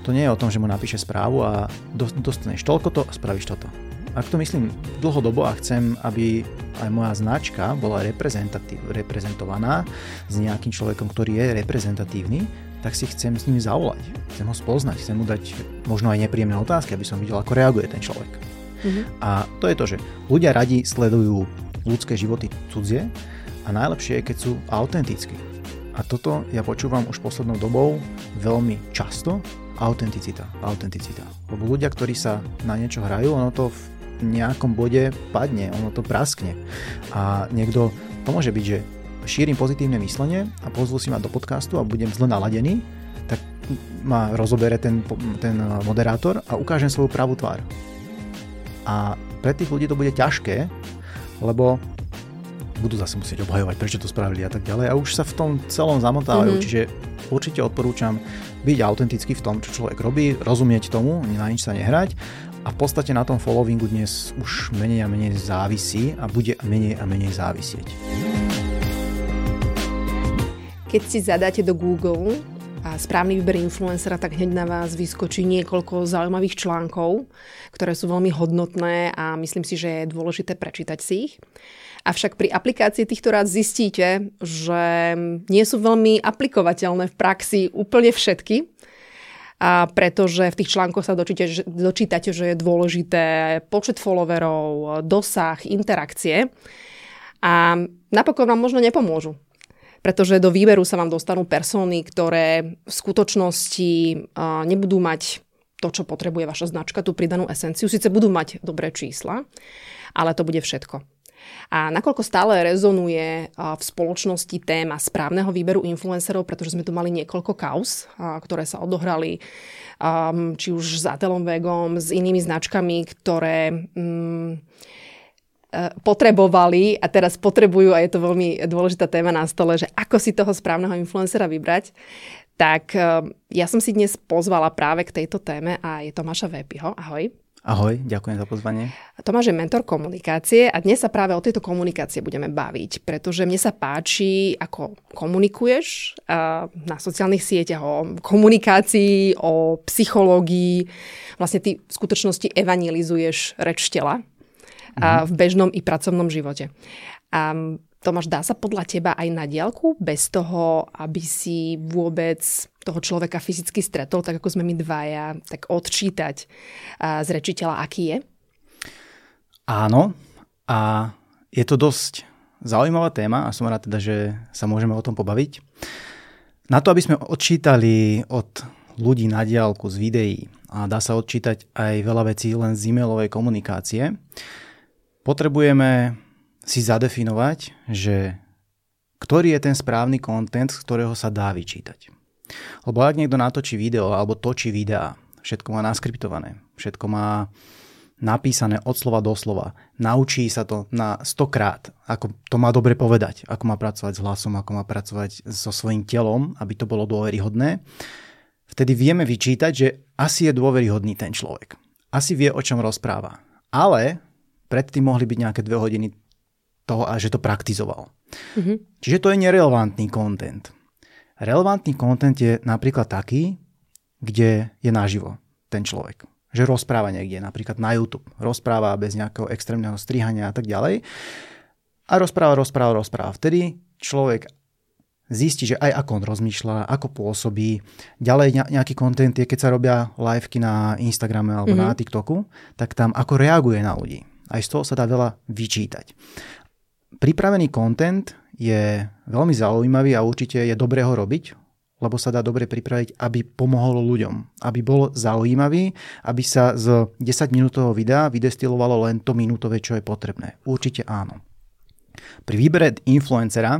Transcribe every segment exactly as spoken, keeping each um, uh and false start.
To nie je o tom, že mu napíše správu a dostaneš toľko to a spravíš toto. Ak to myslím dlhodobo a chcem, aby aj moja značka bola reprezentovaná s nejakým človekom, ktorý je reprezentatívny, tak si chcem s ním zavolať. Chcem ho spoznať, chcem mu dať možno aj nepríjemné otázky, aby som videl, ako reaguje ten človek. Mm-hmm. A to je to, že ľudia radi sledujú ľudské životy cudzie a najlepšie je, keď sú autentickí. A toto ja počúvam už poslednou dobou veľmi často. Autenticita, autenticita. Lebo ľudia, ktorí sa na niečo hrajú, ono to v nejakom bode padne, ono to praskne. A niekto, to môže byť, že šírim pozitívne myslenie a pozvú si ma do podcastu a budem zle naladený, tak ma rozobere ten, ten moderátor a ukážem svoju pravú tvár. A pre tých ľudí to bude ťažké, lebo budú zase musieť obhajovať, prečo to spravili a tak ďalej a už sa v tom celom zamotávajú. Mm-hmm. Čiže určite odporúčam byť autentický v tom, čo človek robí, rozumieť tomu, na nič sa nehrať a v podstate na tom followingu dnes už menej a menej závisí a bude menej a menej závisieť. Keď si zadáte do Google a správny výber influencera, tak hneď na vás vyskočí niekoľko zaujímavých článkov, ktoré sú veľmi hodnotné a myslím si, že je dôležité prečítať si ich. Avšak pri aplikácii týchto rád zistíte, že nie sú veľmi aplikovateľné v praxi úplne všetky, a pretože v tých článkoch sa dočítate, dočítate, že je dôležité počet followerov, dosah, interakcie a napokon vám možno nepomôžu. Pretože do výberu sa vám dostanú persóny, ktoré v skutočnosti nebudú mať to, čo potrebuje vaša značka, tú pridanú esenciu. Sice budú mať dobré čísla, ale to bude všetko. A nakoľko stále rezonuje v spoločnosti téma správneho výberu influencerov, pretože sme tu mali niekoľko kauz, ktoré sa odohrali či už s Atelomvegom, s inými značkami, ktoré potrebovali a teraz potrebujú, a je to veľmi dôležitá téma na stole, že ako si toho správneho influencera vybrať, tak ja som si dnes pozvala práve k tejto téme a je Tomáša Vépiho. Ahoj. Ahoj, ďakujem za pozvanie. Tomáš je mentor komunikácie a dnes sa práve o tejto komunikácie budeme baviť, pretože mne sa páči, ako komunikuješ na sociálnych sieťach, o komunikácii, o psychológii. Vlastne ty v skutočnosti evangelizuješ reč tela v bežnom i pracovnom živote. A Tomáš, dá sa podľa teba aj na diaľku, bez toho, aby si vôbec toho človeka fyzicky stretol, tak ako sme my dvaja, tak odčítať z reči tela, aký je? Áno, a je to dosť zaujímavá téma a som rád teda, že sa môžeme o tom pobaviť. Na to, aby sme odčítali od ľudí na diaľku z videí, a dá sa odčítať aj veľa vecí len z e-mailovej komunikácie, potrebujeme si zadefinovať, že ktorý je ten správny content, z ktorého sa dá vyčítať. Lebo ak niekto natočí video alebo točí videá, všetko má naskriptované, všetko má napísané od slova do slova, naučí sa to na stokrát, ako to má dobre povedať, ako má pracovať s hlasom, ako má pracovať so svojím telom, aby to bolo dôveryhodné, vtedy vieme vyčítať, že asi je dôveryhodný ten človek. Asi vie, o čom rozpráva. Ale predtým mohli byť nejaké dve hodiny toho, a že to praktizoval. Mm-hmm. Čiže to je nerelevantný content. Relevantný content je napríklad taký, kde je naživo ten človek. Že rozpráva niekde, napríklad na YouTube. Rozpráva bez nejakého extrémneho strihania a tak ďalej. A rozpráva, rozpráva, rozpráva. Vtedy človek zistí, že aj ako on rozmýšľa, ako pôsobí. Ďalej nejaký content je, keď sa robia liveky na Instagrame alebo mm-hmm. na TikToku, tak tam ako reaguje na ľudí. Aj z toho sa dá veľa vyčítať. Pripravený content je veľmi zaujímavý a určite je dobré ho robiť, lebo sa dá dobre pripraviť, aby pomohol ľuďom. Aby bol zaujímavý, aby sa z desaťminútového videa vydestilovalo len to minútové, čo je potrebné. Určite áno. Pri výbere influencera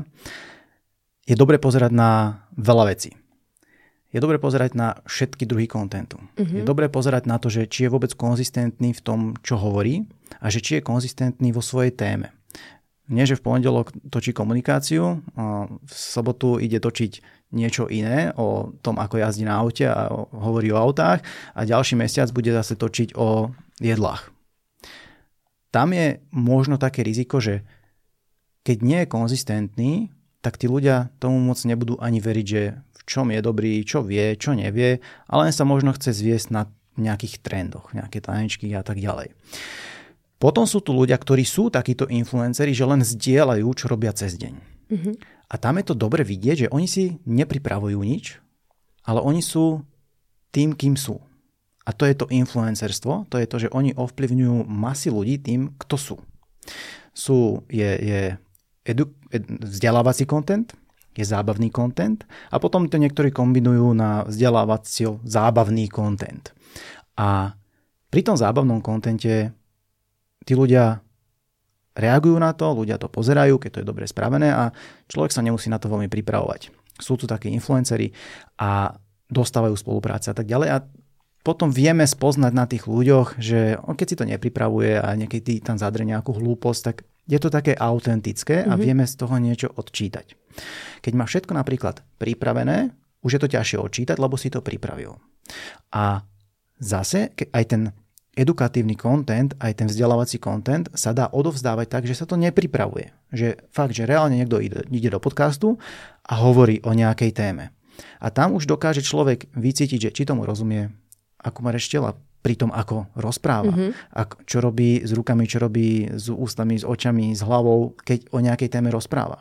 je dobre pozerať na veľa vecí. Je dobre pozerať na všetky druhy kontentu. Mm-hmm. Je dobre pozerať na to, že či je vôbec konzistentný v tom, čo hovorí a že či je konzistentný vo svojej téme. Nie, že v pondelok točí komunikáciu, v sobotu ide točiť niečo iné o tom, ako jazdí na aute a hovorí o autách a ďalší mesiac bude zase točiť o jedlách. Tam je možno také riziko, že keď nie je konzistentný, tak tí ľudia tomu moc nebudú ani veriť, že v čom je dobrý, čo vie, čo nevie, ale len sa možno chce zviesť na nejakých trendoch, nejaké tanečky a tak ďalej. Potom sú tu ľudia, ktorí sú takíto influenceri, že len zdieľajú, čo robia cez deň. Mm-hmm. A tam je to dobre vidieť, že oni si nepripravujú nič, ale oni sú tým, kým sú. A to je to influencerstvo, to je to, že oni ovplyvňujú masy ľudí tým, kto sú. Sú, je, je edu, ed, vzdelávací content, je zábavný content a potom to niektorí kombinujú na vzdelávací zábavný content. A pri tom zábavnom kontente tí ľudia reagujú na to, ľudia to pozerajú, keď to je dobre spravené a človek sa nemusí na to veľmi pripravovať. Sú tu takí influenceri a dostávajú spolupráce a tak ďalej a potom vieme spoznať na tých ľuďoch, že on keď si to nepripravuje a niekedy tam zadre nejakú hlúposť, tak je to také autentické a mm-hmm. vieme z toho niečo odčítať. Keď má všetko napríklad pripravené, už je to ťažšie odčítať, lebo si to pripravil. A zase aj ten edukatívny content, aj ten vzdelávací content sa dá odovzdávať tak, že sa to nepripravuje. Že fakt, že reálne niekto ide, ide do podcastu a hovorí o nejakej téme. A tam už dokáže človek vycítiť, že či tomu rozumie, ako má reštela pri tom, ako rozpráva. Mm-hmm. Ak, čo robí s rukami, čo robí s ústami, s očami, s hlavou, keď o nejakej téme rozpráva.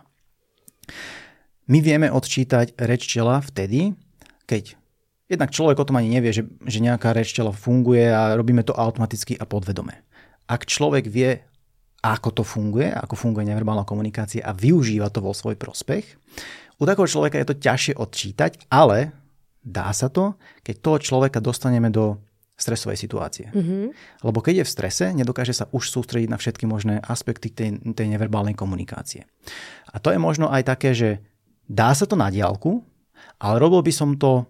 My vieme odčítať reč tela vtedy, keď jednak človek o tom ani nevie, že, že nejaká reč tela funguje a robíme to automaticky a podvedome. Ak človek vie, ako to funguje, ako funguje neverbálna komunikácia a využíva to vo svoj prospech, u takého človeka je to ťažšie odčítať, ale dá sa to, keď toho človeka dostaneme do stresovej situácie. Mm-hmm. Lebo keď je v strese, nedokáže sa už sústrediť na všetky možné aspekty tej, tej neverbálnej komunikácie. A to je možno aj také, že dá sa to na diaľku, ale robil by som to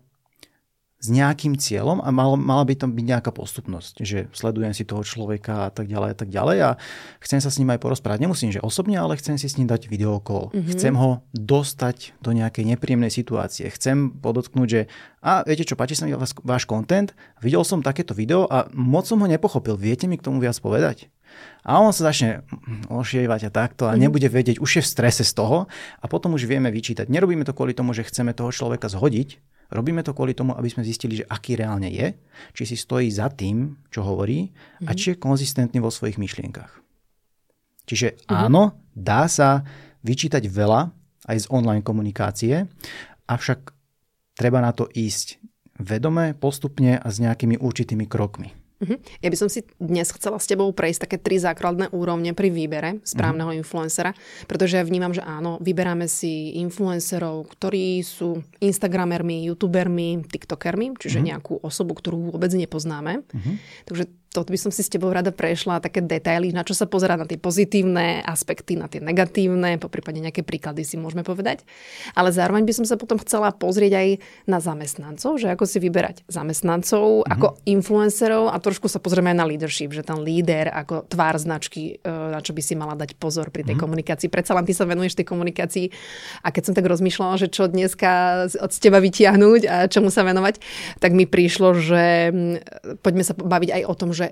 s nejakým cieľom a mal, mala by tam byť nejaká postupnosť, že sledujem si toho človeka a tak ďalej a tak ďalej a chcem sa s ním aj porozprávať. Nemusím, že osobne, ale chcem si s ním dať videokol. Mm-hmm. Chcem ho dostať do nejakej nepríjemnej situácie. Chcem podotknúť, že a viete čo, páči sa mi váš, váš content, videl som takéto video a moc som ho nepochopil. Viete mi k tomu viac povedať? A on sa začne ošievať a takto a mm-hmm. nebude vedieť, už je v strese z toho a potom už vieme vyčítať. Nerobíme to kvôli tomu, že chceme toho človeka zhodiť. Robíme to kvôli tomu, aby sme zistili, že aký reálne je, či si stojí za tým, čo hovorí mm-hmm. a či je konzistentný vo svojich myšlienkach. Čiže mm-hmm. áno, dá sa vyčítať veľa aj z online komunikácie, avšak treba na to ísť vedome, postupne a s nejakými určitými krokmi. Uh-huh. Ja by som si dnes chcela s tebou prejsť také tri základné úrovne pri výbere správneho uh-huh. influencera, pretože ja vnímam, že áno, vyberáme si influencerov, ktorí sú instagramermi, youtubermi, tiktokermi, čiže uh-huh. nejakú osobu, ktorú vôbec nepoznáme. Uh-huh. Takže to by som si s tebou rada prešla, také detaily, na čo sa pozerať, na tie pozitívne aspekty, na tie negatívne, poprípade nejaké príklady si môžeme povedať. Ale zároveň by som sa potom chcela pozrieť aj na zamestnancov, že ako si vyberať zamestnancov, uh-huh. ako influencerov a trošku sa pozrieme aj na leadership, že ten líder ako tvár značky, na čo by si mala dať pozor pri tej uh-huh. komunikácii. Predsa len ty sa venuješ tej komunikácii a keď som tak rozmýšľala, že čo dneska od teba vytiahnuť a čomu sa venovať, tak mi prišlo, že poďme sa baviť aj o tom, že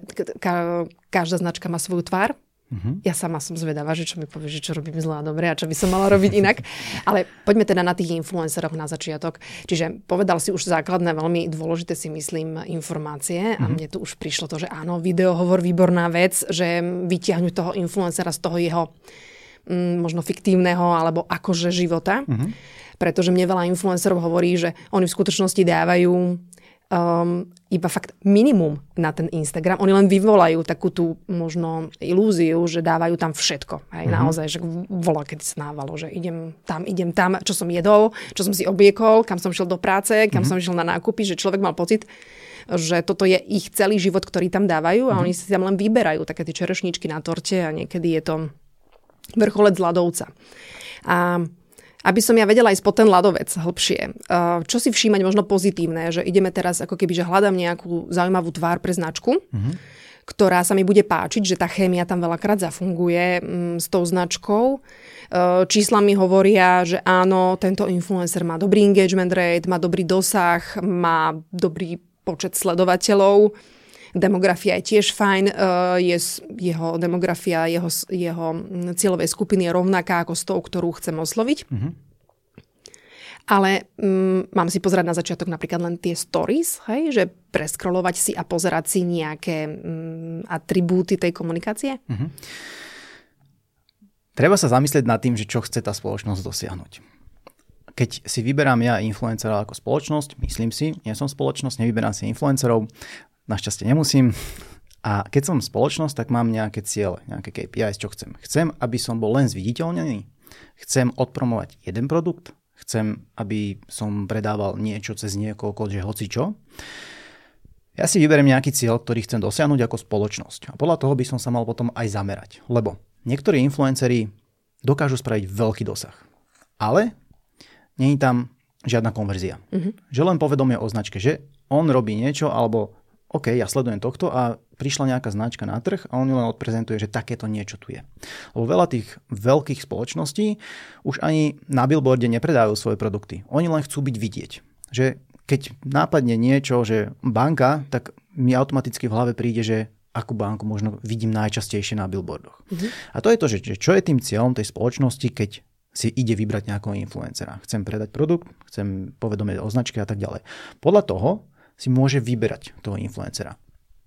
každá značka má svoju tvár. Uh-huh. Ja sama som zvedavá, že čo mi povieš, že čo robím zle a dobre a čo by som mala robiť inak. Ale poďme teda na tých influenceroch na začiatok. Čiže povedal si už základné, veľmi dôležité si myslím informácie uh-huh. a mne tu už prišlo to, že áno, videohovor, výborná vec, že vytiahnuť toho influencera z toho jeho mm, možno fiktívneho alebo akože života. Uh-huh. Pretože mne veľa influencerov hovorí, že oni v skutočnosti dávajú Um, iba fakt minimum na ten Instagram. Oni len vyvolajú takú tú možno ilúziu, že dávajú tam všetko. Aj mm-hmm. naozaj, že volá, keď sa návalo, že idem tam, idem tam, čo som jedol, čo som si obliekol, kam som šiel do práce, kam mm-hmm. som šiel na nákupy, že človek mal pocit, že toto je ich celý život, ktorý tam dávajú a mm-hmm. oni si tam len vyberajú také tie čerešničky na torte a niekedy je to vrcholec ľadovca. A aby som ja vedela ísť po ten ľadovec hlbšie. Čo si všímať možno pozitívne, že ideme teraz ako keby, že hľadám nejakú zaujímavú tvár pre značku, mm-hmm. ktorá sa mi bude páčiť, že tá chémia tam veľakrát zafunguje mm, s tou značkou. Čísla mi hovoria, že áno, tento influencer má dobrý engagement rate, má dobrý dosah, má dobrý počet sledovateľov. Demografia je tiež fajn, je, jeho demografia, jeho, jeho cieľovej skupiny je rovnaká ako s tou, ktorú chcem osloviť. Mm-hmm. Ale mm, mám si pozerať na začiatok napríklad len tie stories, hej? Že preskrolovať si a pozerať si nejaké mm, atribúty tej komunikácie? Uh-huh. Treba sa zamyslieť nad tým, že čo chce tá spoločnosť dosiahnuť. Keď si vyberám ja influencera ako spoločnosť, myslím si, nie som spoločnosť, nevyberám si influencerov, našťastie nemusím. A keď som spoločnosť, tak mám nejaké ciele, nejaké K P Is, čo chcem. Chcem, aby som bol len zviditeľnený. Chcem odpromovať jeden produkt. Chcem, aby som predával niečo cez niekoľko, že hocičo. Ja si vyberiem nejaký cieľ, ktorý chcem dosiahnuť ako spoločnosť. A podľa toho by som sa mal potom aj zamerať. Lebo niektorí influenceri dokážu spraviť veľký dosah. Ale nie je tam žiadna konverzia. Uh-huh. Že len povedomie o značke, že on robí niečo, alebo OK, ja sledujem tohto a prišla nejaká značka na trh a on ju len odprezentuje, že takéto niečo tu je. Lebo veľa tých veľkých spoločností už ani na billboarde nepredávajú svoje produkty. Oni len chcú byť vidieť. Že keď nápadne niečo, že banka, tak mi automaticky v hlave príde, že akú banku možno vidím najčastejšie na billboardoch. Uh-huh. A to je to, že čo je tým cieľom tej spoločnosti, keď si ide vybrať nejakého influencera. Chcem predať produkt, chcem povedomieť o značke a tak ďalej. Podľa toho si môže vyberať toho influencera.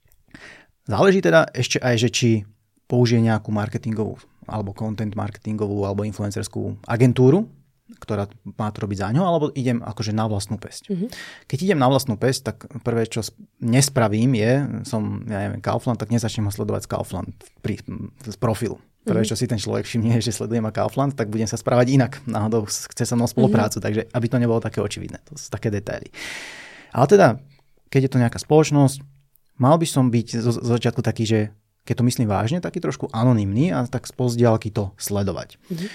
Záleží teda ešte aj, že či použije nejakú marketingovú alebo content marketingovú alebo influencerskú agentúru, ktorá má to robiť za ňo, alebo idem akože na vlastnú päsť. Mm-hmm. Keď idem na vlastnú päsť, tak prvé, čo nespravím je, som, ja neviem, Kaufland, tak nezačnem ho sledovať z Kaufland pri, z profilu. Prvé, čo si ten človek všimne, že sleduje ma Kaufland, tak budem sa správať inak. Náhodou chce sa mnou spoluprácu, mm-hmm. takže aby to nebolo také očividné. To sú také detaily. Ale teda, keď je to nejaká spoločnosť, mal by som byť zo, zo začiatku taký, že keď to myslím vážne, taký trošku anonymný a tak spozdiaľky to sledovať. Mm-hmm.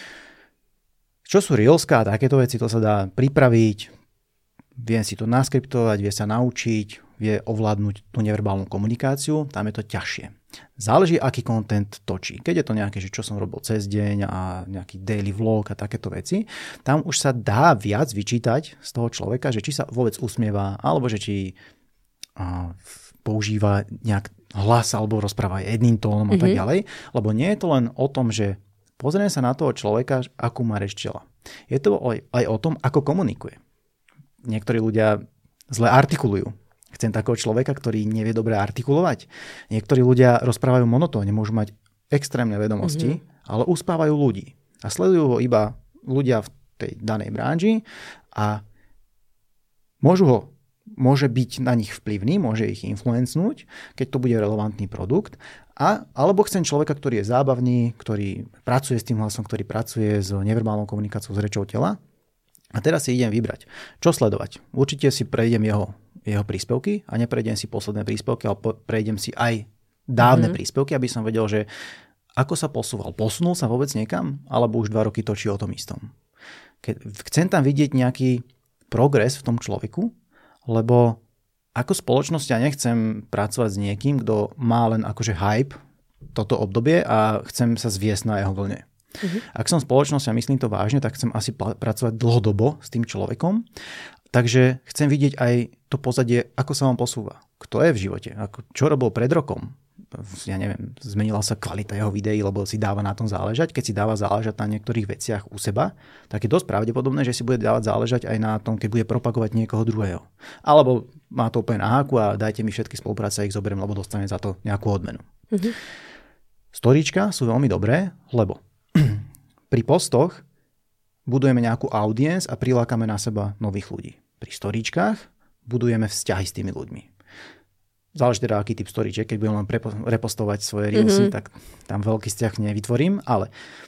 Čo sú reelská a takéto veci, to sa dá pripraviť, vie si to naskriptovať, vie sa naučiť, vie ovládnuť tú neverbálnu komunikáciu, tam je to ťažšie. Záleží, aký content točí. Keď je to nejaké, že čo som robil cez deň a nejaký daily vlog a takéto veci, tam už sa dá viac vyčítať z toho človeka, že či sa vôbec usmieva, alebo že či uh, používa nejak hlas alebo rozpráva jedným tónom a mm-hmm. tak ďalej. Lebo nie je to len o tom, že pozrieme sa na toho človeka, akú má reč tela. Je to aj, aj o tom, ako komunikuje. Niektorí ľudia zle artikulujú. Chcem takého človeka, ktorý nevie dobre artikulovať. Niektorí ľudia rozprávajú monotónne, môžu mať extrémne vedomosti, mm-hmm. ale uspávajú ľudí. A sledujú ho iba ľudia v tej danej branži a môžu ho, môže byť na nich vplyvný, môže ich influencnúť, keď to bude relevantný produkt. A, alebo chcem človeka, ktorý je zábavný, ktorý pracuje s tým hlasom, ktorý pracuje s neverbálnou komunikáciou, s rečou tela. A teraz si idem vybrať, čo sledovať. Určite si prejdem jeho, jeho príspevky a neprejdem si posledné príspevky, ale prejdem si aj dávne mm-hmm. príspevky, aby som vedel, že ako sa posúval. Posunul sa vôbec niekam? Alebo už dva roky točí o tom istom. Keď chcem tam vidieť nejaký progres v tom človeku, lebo ako spoločnosť ja nechcem pracovať s niekým, kto má len akože hype toto obdobie a chcem sa zviesť na jeho vlne. Uh-huh. Ak som spoločnosť a myslím to vážne, tak chcem asi pl- pracovať dlhodobo s tým človekom. Takže chcem vidieť aj to pozadie, ako sa vám posúva. Kto je v živote? Ako, čo robil pred rokom? Ja neviem, zmenila sa kvalita jeho videí, lebo si dáva na tom záležať. Keď si dáva záležať na niektorých veciach u seba, tak je dosť pravdepodobné, že si bude dávať záležať aj na tom, keď bude propagovať niekoho druhého. Alebo má to úplne na háku a dajte mi všetky spolupráce, ich zoberiem, lebo dostanem za to nejakú odmenu. Uh-huh. Storíčka sú veľmi dobré, lebo pri postoch budujeme nejakú audience a prilákame na seba nových ľudí. Pri storíčkach budujeme vzťahy s tými ľuďmi. Záleží teda, aký typ storíček. Keď budem len prepo- repostovať svoje reelsy, mm-hmm. tak tam veľký vzťah nevytvorím. Ale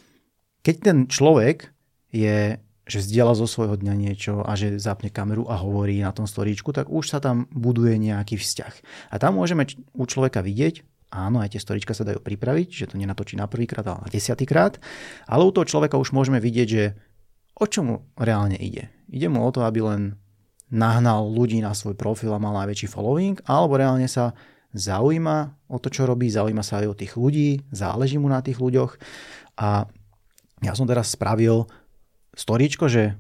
keď ten človek je, že zdieľa zo svojho dňa niečo a že zapne kameru a hovorí na tom storíčku, tak už sa tam buduje nejaký vzťah. A tam môžeme č- u človeka vidieť, áno, aj tie storíčka sa dajú pripraviť, že to nenatočí na prvýkrát, ale na desiatýkrát. Ale u toho človeka už môžeme vidieť, že o čomu reálne ide. Ide mu o to, aby len nahnal ľudí na svoj profil a mal najväčší following, alebo reálne sa zaujíma o to, čo robí, zaujíma sa aj o tých ľudí, záleží mu na tých ľuďoch. A ja som teraz spravil storíčko, že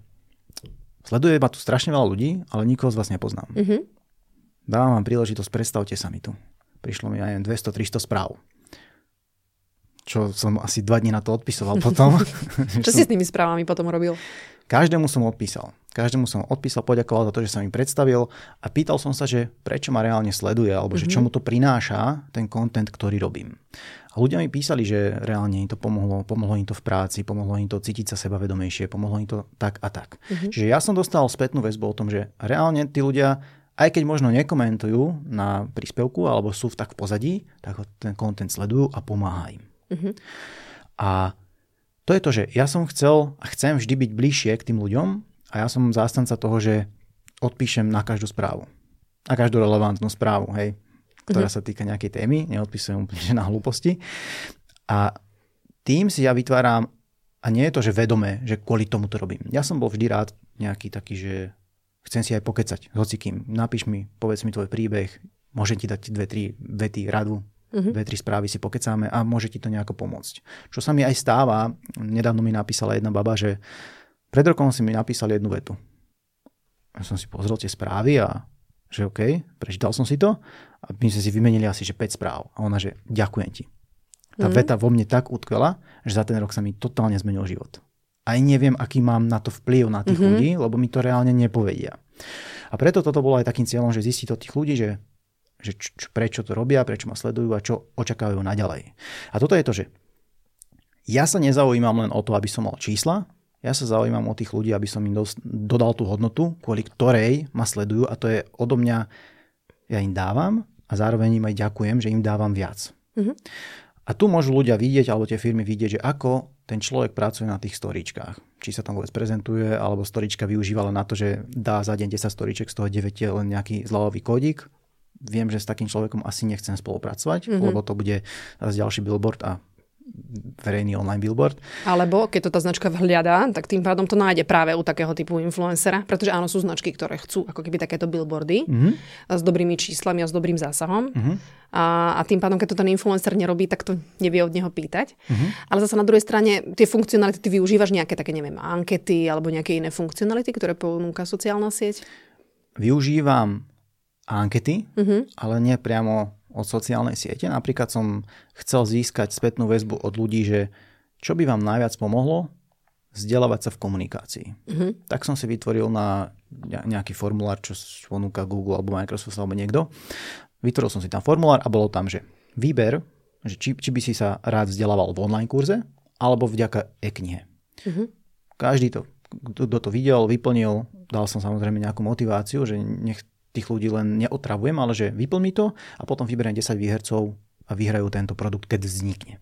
sleduje ma tu strašne veľa ľudí, ale nikoho z vás nepoznám. Mm-hmm. Dávam vám príležitosť, predstavte sa mi tu. Prišlo mi aj dvesto tristo správ. Čo som asi dva dní na to odpisoval potom. Čo si s tými správami potom robil? Každému som odpísal. každému som odpísal, poďakoval za to, že sa mi predstavil a pýtal som sa, že prečo ma reálne sleduje, alebo že čo mu to prináša, ten content, ktorý robím. A ľudia mi písali, že reálne im to pomohlo, pomohlo im to v práci, pomohlo im to cítiť sa sebavedomejšie, pomohlo im to tak a tak. Uh-huh. Čiže ja som dostal spätnú väzbu o tom, že reálne tí ľudia, aj keď možno nekomentujú na príspevku alebo sú v tak v pozadí, tak ten content sledujú a pomáha im. Uh-huh. A to je to, že ja som chcel a chcem vždy byť bližšie k tým ľuďom a ja som zástanca toho, že odpíšem na každú správu. Na každú relevantnú správu, hej, ktorá mm-hmm. sa týka nejakej témy, neodpísujem úplne na hlúposti. A tým si ja vytváram, a nie je to, že vedomé, že kvôli tomu to robím. Ja som bol vždy rád nejaký taký, že chcem si aj pokecať s hocikým. Napíš mi, povedz mi tvoj príbeh, môžem ti dať dve, tri vety, radu, Uh-huh. dve, tri správy si pokecáme a môže ti to nejako pomôcť. Čo sa mi aj stáva, nedávno mi napísala jedna baba, že pred rokom si mi napísal jednu vetu. Ja som si pozrel tie správy a že OK, prečítal som si to a my sme si vymenili asi že päť správ. A ona, že ďakujem ti. Tá uh-huh. veta vo mne tak utkvela, že za ten rok sa mi totálne zmenil život. Aj neviem, aký mám na to vplyv na tých uh-huh. ľudí, lebo mi to reálne nepovedia. A preto toto bolo aj takým cieľom, že zistiť od tých ľudí, že že č, č, prečo to robia, prečo ma sledujú a čo očakávajú naďalej. A toto je to, že ja sa nezaujímam len o to, aby som mal čísla, ja sa zaujímam o tých ľudí, aby som im dos- dodal tú hodnotu, kvôli ktorej ma sledujú a to je odo mňa, ja im dávam a zároveň im aj ďakujem, že im dávam viac. Mm-hmm. A tu môžu ľudia vidieť, alebo tie firmy vidieť, že ako ten človek pracuje na tých storíčkách. Či sa tam vôbec prezentuje, alebo storíčka využíva len na to, že dá za deň desať storíček, z toho deväť je len nejaký zľavový kódik. Viem, že s takým človekom asi nechcem spolupracovať, mm-hmm. lebo to bude zase ďalší billboard a verejný online billboard. Alebo keď to tá značka vhľadá, tak tým pádom to nájde práve u takého typu influencera, pretože áno, sú značky, ktoré chcú ako keby takéto billboardy mm-hmm. s dobrými číslami a s dobrým zásahom. Mm-hmm. A, a tým pádom, keď to ten influencer nerobí, tak to nevie od neho pýtať. Mm-hmm. Ale zase na druhej strane tie funkcionality, ty využívaš nejaké také, neviem, ankety alebo nejaké iné funkcionality, ktoré ponúka sociálna sieť? Využívam ankety, mm-hmm. ale nie priamo od sociálnej siete. Napríklad som chcel získať spätnú väzbu od ľudí, že čo by vám najviac pomohlo vzdelávať sa v komunikácii. Mm-hmm. Tak som si vytvoril na nejaký formulár, čo ponúka Google alebo Microsoft alebo niekto. Vytvoril som si tam formulár a bolo tam, že výber, že či, či by si sa rád vzdelával v online kurze alebo vďaka e-knihe. Mm-hmm. Každý to, kto to videl, vyplnil, dal som samozrejme nejakú motiváciu, že nech tých ľudí len neotravujem, ale že vyplní to a potom vyberiem desať výhercov a vyhrajú tento produkt, keď vznikne.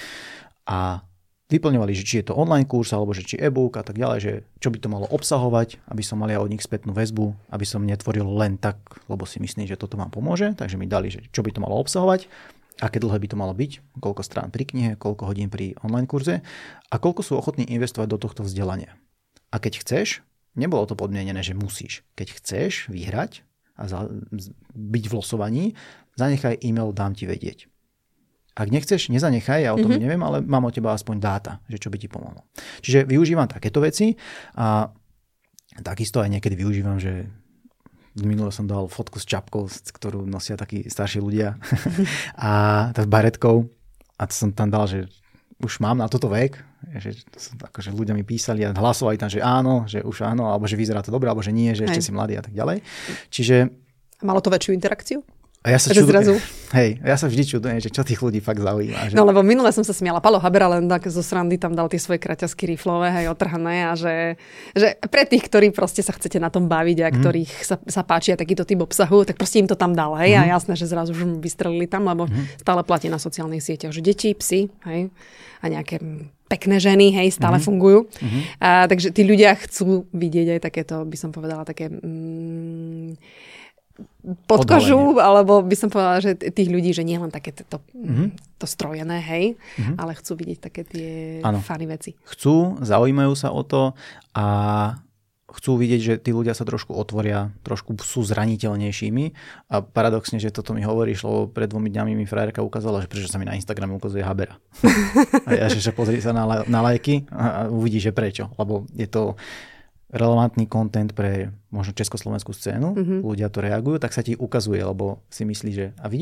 A vyplňovali, že či je to online kurz, alebo že či e-book a tak ďalej, že čo by to malo obsahovať, aby som mal ja od nich spätnú väzbu, aby som netvoril len tak, lebo si myslím, že toto vám pomôže, takže mi dali, že čo by to malo obsahovať, aké dlhé by to malo byť, koľko strán pri knihe, koľko hodín pri online kurze a koľko sú ochotní investovať do tohto vzdelania. A keď chceš, nebolo to podmienené, že musíš. Keď chceš vyhrať a za, byť v losovaní, zanechaj e-mail, dám ti vedieť. Ak nechceš, nezanechaj, ja o tom mm-hmm. neviem, ale mám od teba aspoň dáta, že čo by ti pomohlo. Čiže využívam takéto veci a takisto aj niekedy využívam, že minule som dal fotku s čapkou, ktorú nosia takí starší ľudia a s baretkou a to som tam dal, že už mám na toto vek, že akože ľudia mi písali a hlasovali tam, že áno, že už áno, alebo že vyzerá to dobre, alebo že nie, že ešte Hej. si mladý a tak ďalej. Čiže... Malo to väčšiu interakciu? A ja sa, čudujem, hej, ja sa vždy čudujem, že čo tých ľudí fakt zaujíma. Že... No lebo minule som sa smiala. Palo Habera len tak zo srandy tam dal tie svoje kraťasky riflové, hej, otrhané a že, že pre tých, ktorí proste sa chcete na tom baviť a mm. ktorých sa, sa páčia takýto typ obsahu, tak proste im to tam dal, hej. Mm. A jasné, že zrazu už vystrelili tam, lebo mm. stále platí na sociálnych sieťach, že deti, psi, hej, a nejaké pekné ženy, hej, stále mm. fungujú. Mm. A, takže tí ľudia chcú vidieť aj takéto, by som povedala, také... Mm, pod kožu, alebo by som povedala, že tých ľudí, že nie len také to, mm-hmm. to strojené, hej, mm-hmm. ale chcú vidieť také tie funny veci. Chcú, zaujímajú sa o to a chcú vidieť, že tí ľudia sa trošku otvoria, trošku sú zraniteľnejšími a paradoxne, že toto mi hovoríš, lebo pred dvomi dňami mi frajerka ukázala, že prečo sa mi na Instagrame ukazuje Habera. A ja, že, že pozri sa na, na lajky a uvidíš, že prečo, lebo je to relevantný content pre možno československú scénu, mm-hmm. ľudia to reagujú, tak sa ti ukazuje, lebo si myslí, že a vidíš,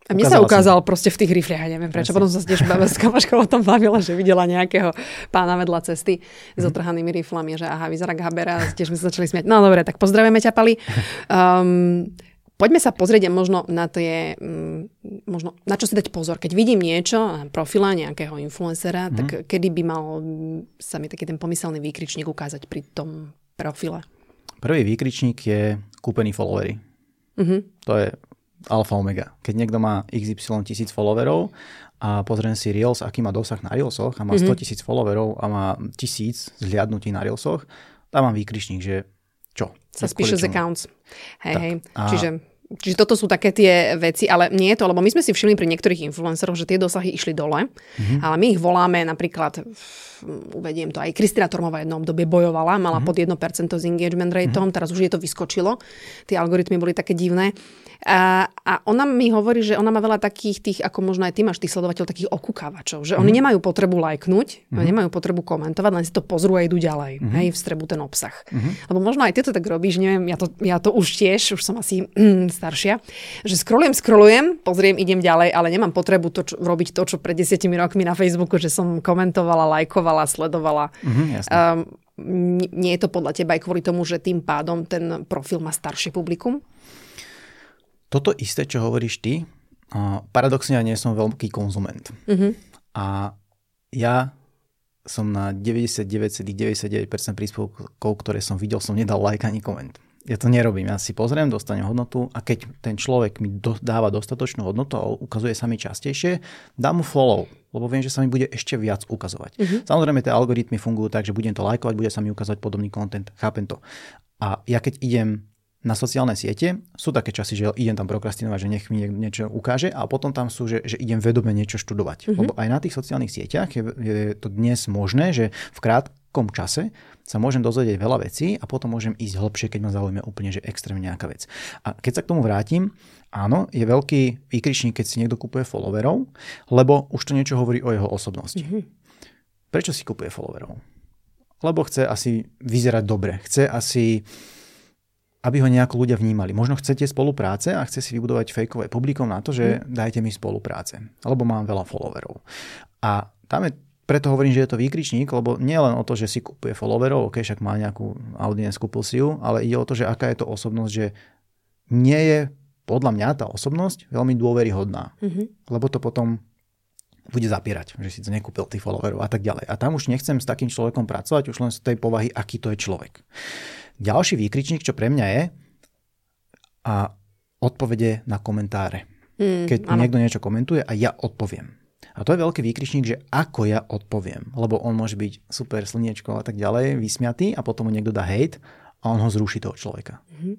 A mne sa ukázal som... proste v tých rifliach, neviem prečo. Potom sa tiež s Kamaškou o tom bavila, že videla nejakého pána vedľa cesty mm-hmm. s otrhanými riflami, že aha, vyzerá Habera a tiež sme sa začali smiať. No dobre, tak pozdravujeme ťa, Pali. Um, poďme sa pozrieť možno na tie, um, možno na čo si dať pozor. Keď vidím niečo, profila nejakého influencera, mm-hmm. tak kedy by mal sa mi taký ten pomyselný výkričník ukázať pri tom profile? Prvý výkričník je kúpený followery. Mm-hmm. To je alfa omega. Keď niekto má iks ypsilon tisíc followerov a pozriem si Reels, aký má dosah na Reelsoch a má sto tisíc followerov a má tisíc zhliadnutí na Reelsoch, tam mám výkričník, že čo? Suspicious accounts. Hej, hej. A... Čiže, čiže toto sú také tie veci, ale nie je to, lebo my sme si všimli pri niektorých influenceroch, že tie dosahy išli dole, mm-hmm. ale my ich voláme napríklad, uvediem to, aj Kristina Tormová jednom obdobie bojovala, mala mm-hmm. pod jedno percento s engagement rateom, mm-hmm. teraz už je to vyskočilo. Tie algoritmy boli také divné. A, a ona mi hovorí, že ona má veľa takých tých, ako možno aj ty máš tých sledovateľov, takých okúkávačov, že mm-hmm. oni nemajú potrebu lajknúť, mm-hmm. nemajú potrebu komentovať, len si to pozrú a idú ďalej, mm-hmm. hej, vstrebu ten obsah. Mm-hmm. Lebo možno aj ty to tak robíš, neviem, ja to, ja to už tiež, už som asi mm, staršia, že scrollujem, scrollujem, pozriem, idem ďalej, ale nemám potrebu to, čo, robiť to, čo pred desiatimi rokmi na Facebooku, že som komentovala, lajkovala, sledovala. Mm-hmm, um, nie je to podľa teba aj kvôli tomu, že tým pádom ten profil má staršie publikum? Toto isté, čo hovoríš ty, paradoxne ja nie som veľký konzument. Mm-hmm. A ja som na deväťdesiatdeväť celá deväťdesiatdeväť percent príspevkov, ktoré som videl, som nedal like ani koment. Ja to nerobím. Ja si pozriem, dostanem hodnotu a keď ten človek mi do, dáva dostatočnú hodnotu a ukazuje sa mi častejšie, dám mu follow, lebo viem, že sa mi bude ešte viac ukazovať. Mm-hmm. Samozrejme, tie algoritmy fungujú tak, že budem to lajkovať, bude sa mi ukazovať podobný content. Chápem to. A ja keď idem na sociálne siete, sú také časy, že idem tam prokrastinovať, že nech mi niečo ukáže a potom tam sú, že, že idem vedome niečo študovať. Mm-hmm. Lebo aj na tých sociálnych sieťach je, je to dnes možné, že v krátkom čase sa môžem dozvedieť veľa vecí a potom môžem ísť hlbšie, keď ma zaujíma úplne, že extrémne nejaká vec. A keď sa k tomu vrátim, áno, je veľký výkričník, keď si niekto kupuje followerov, lebo už to niečo hovorí o jeho osobnosti. Mm-hmm. Prečo si kupuje followerov? Lebo chce asi vyzerať dobre, chce asi aby ho nejako ľudia vnímali. Možno chcete spolupráce a chce si vybudovať fejkové publikum na to, že mm. dajte mi spolupráce, alebo mám veľa followerov. A tam je, preto hovorím, že je to výkričník, lebo nie len o to, že si kupuje followerov, ok, však má nejakú audience, kúpil si ju, ale ide o to, že aká je to osobnosť, že nie je podľa mňa tá osobnosť veľmi dôveryhodná. Mm-hmm. Lebo to potom bude zapierať, že si to nekúpil tých followerov a tak ďalej. A tam už nechcem s takým človekom pracovať, už len z tej povahy, aký to je človek. Ďalší výkričník, čo pre mňa je, a odpovede na komentáre. Mm, Keď áno. niekto niečo komentuje a ja odpoviem. A to je veľký výkričník, že ako ja odpoviem. Lebo on môže byť super slniečko a tak ďalej, vysmiatý a potom mu niekto dá hejt a on ho zruší toho človeka. Mm.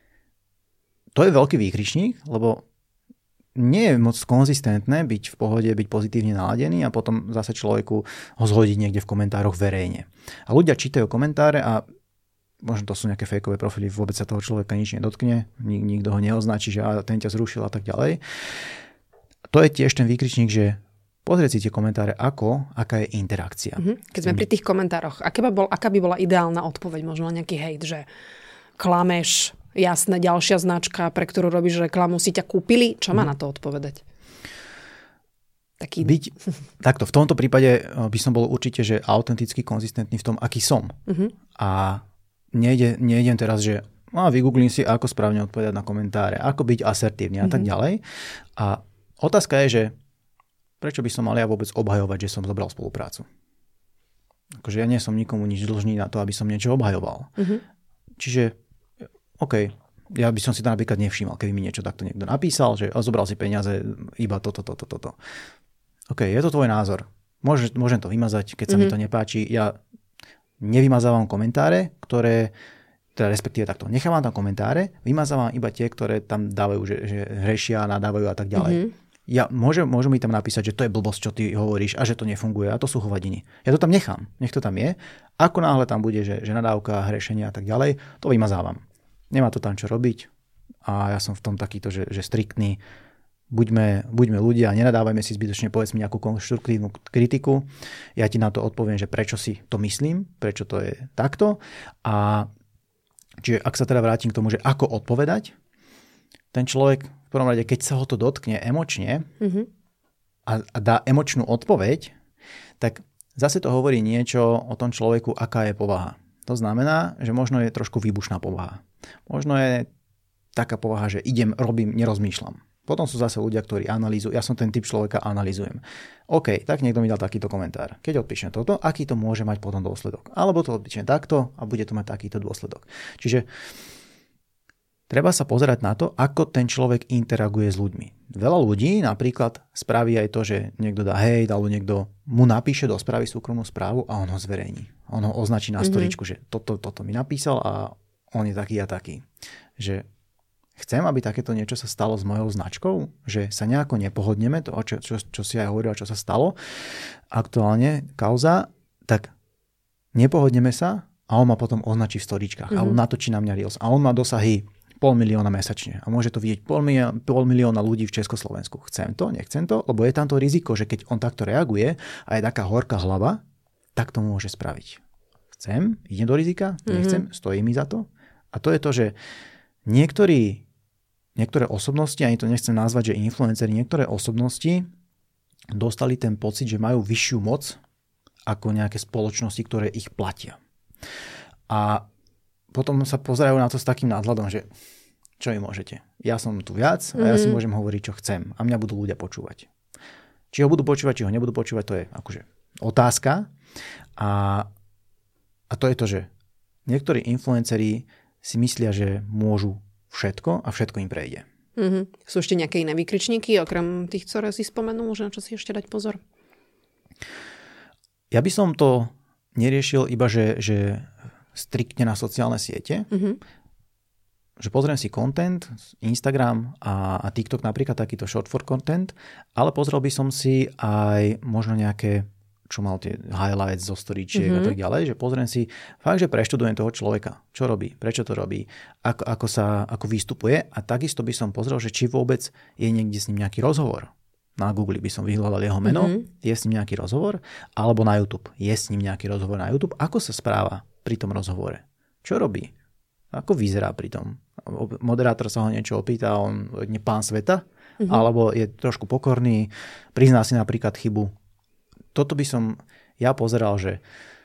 To je veľký výkričník, lebo nie je moc konzistentné byť v pohode, byť pozitívne naladený a potom zase človeku ho zhodiť niekde v komentároch verejne. A ľudia čítajú komentáre a možno to sú nejaké fejkové profily, vôbec sa toho človeka nič nedotkne, nik, nikto ho neoznačí, že ten ťa zrušil a tak ďalej. To je tiež ten výkričník, že pozrieť si tie komentáre, ako, aká je interakcia. Mm-hmm. Keď sme pri tých komentároch, aká by, bol, aká by bola ideálna odpoveď, možno nejaký hejt, že klameš, jasné, ďalšia značka, pre ktorú robíš reklamu, si ťa kúpili, čo má mm-hmm. na to odpovedať? Taký... Byť, takto, v tomto prípade by som bol určite, že autenticky konzistentný v tom, aký som. Mm-hmm. A Nejde, nejdem teraz, že no, vygooglím si, ako správne odpovedať na komentáre, ako byť asertívny a tak ďalej. A otázka je, že prečo by som mal ja vôbec obhajovať, že som zobral spoluprácu? Akože ja nie som nikomu nič dlžný na to, aby som niečo obhajoval. Mm-hmm. Čiže, OK, ja by som si to napríklad nevšímal, keby mi niečo takto niekto napísal, že zobral si peniaze iba toto, toto, toto. OK, je to tvoj názor. Môže, môžem to vymazať, keď sa mm-hmm. mi to nepáči. Ja nevymazávam komentáre, ktoré, teda respektíve takto, nechávam tam komentáre, vymazávam iba tie, ktoré tam dávajú, že, že hrešia, nadávajú a tak ďalej. Mm-hmm. Ja môžem, môžem mi tam napísať, že to je blbosť, čo ty hovoríš a že to nefunguje a to sú hovadiny. Ja to tam nechám, nech to tam je. Ako náhle tam bude, že, že nadávka, hrešenia a tak ďalej, to vymazávam. Nemá to tam čo robiť a ja som v tom takýto, že, že striktný. Buďme, buďme ľudia a nenadávajme si zbytočne, povedz mi nejakú konštruktívnu kritiku. Ja ti na to odpoviem, že prečo si to myslím, prečo to je takto. A čiže ak sa teda vrátim k tomu, že ako odpovedať, ten človek v prvom rade, keď sa ho to dotkne emočne mm-hmm. a, a dá emočnú odpoveď, tak zase to hovorí niečo o tom človeku, aká je povaha. To znamená, že možno je trošku výbušná povaha. Možno je taká povaha, že idem, robím, nerozmýšľam. Potom sú zase ľudia, ktorí analýzujú. Ja som ten typ človeka, analýzujem. OK, tak niekto mi dal takýto komentár. Keď odpíšem toto, aký to môže mať potom dôsledok? Alebo to odpíšem takto a bude to mať takýto dôsledok. Čiže treba sa pozerať na to, ako ten človek interaguje s ľuďmi. Veľa ľudí napríklad spraví aj to, že niekto dá hejt, alebo niekto mu napíše do správy súkromnú správu a on ho zverejní. On ho označí na storičku, mm-hmm. že toto, toto mi napísal a on je taký a taký. Že chcem, aby takéto niečo sa stalo s mojou značkou, že sa nejako nepohodneme, to, čo, čo, čo si aj hovorila, čo sa stalo, aktuálne kauza, tak nepohodneme sa a on ma potom označí v storičkách, mm-hmm. alebo natočí na mňa reels a on má dosahy pol milióna mesačne a môže to vidieť pol, milió- pol milióna ľudí v Československu. Chcem to, nechcem to, lebo je tam to riziko, že keď on takto reaguje a je taká horká hlava, tak to môže spraviť. Chcem, idem do rizika, nechcem, mm-hmm. stojí mi za to. A to je to, že niektorí Niektoré osobnosti, ani to nechcem nazvať, že influenceri, niektoré osobnosti dostali ten pocit, že majú vyššiu moc ako nejaké spoločnosti, ktoré ich platia. A potom sa pozerajú na to s takým nadhľadom, že čo vy môžete? Ja som tu viac a ja si môžem hovoriť, čo chcem. A mňa budú ľudia počúvať. Či ho budú počúvať, či ho nebudú počúvať, to je akože otázka. A, a to je to, že niektorí influenceri si myslia, že môžu všetko a všetko im prejde. Mm-hmm. Sú ešte nejaké iné výkričníky, okrem tých, ktoré si spomenul, že na čo si ešte dať pozor? Ja by som to neriešil iba, že, že striktne na sociálne siete. Mm-hmm. Že pozriem si content, Instagram a, a TikTok napríklad, takýto short for content, ale pozrel by som si aj možno nejaké, čo mal tie highlights zo storíčiek mm-hmm. a tak ďalej, že pozriem si, fakt, že preštudujem toho človeka, čo robí, prečo to robí, ako, ako sa, ako vystupuje a takisto by som pozrel, že či vôbec je niekde s ním nejaký rozhovor. Na Google by som vyhľadal jeho meno, mm-hmm. je s ním nejaký rozhovor, alebo na YouTube, je s ním nejaký rozhovor na YouTube, ako sa správa pri tom rozhovore, čo robí, ako vyzerá pri tom. Moderátor sa ho niečo opýta a on je pán sveta, mm-hmm. alebo je trošku pokorný, prizná si napríklad chybu. Toto by som ja pozeral, že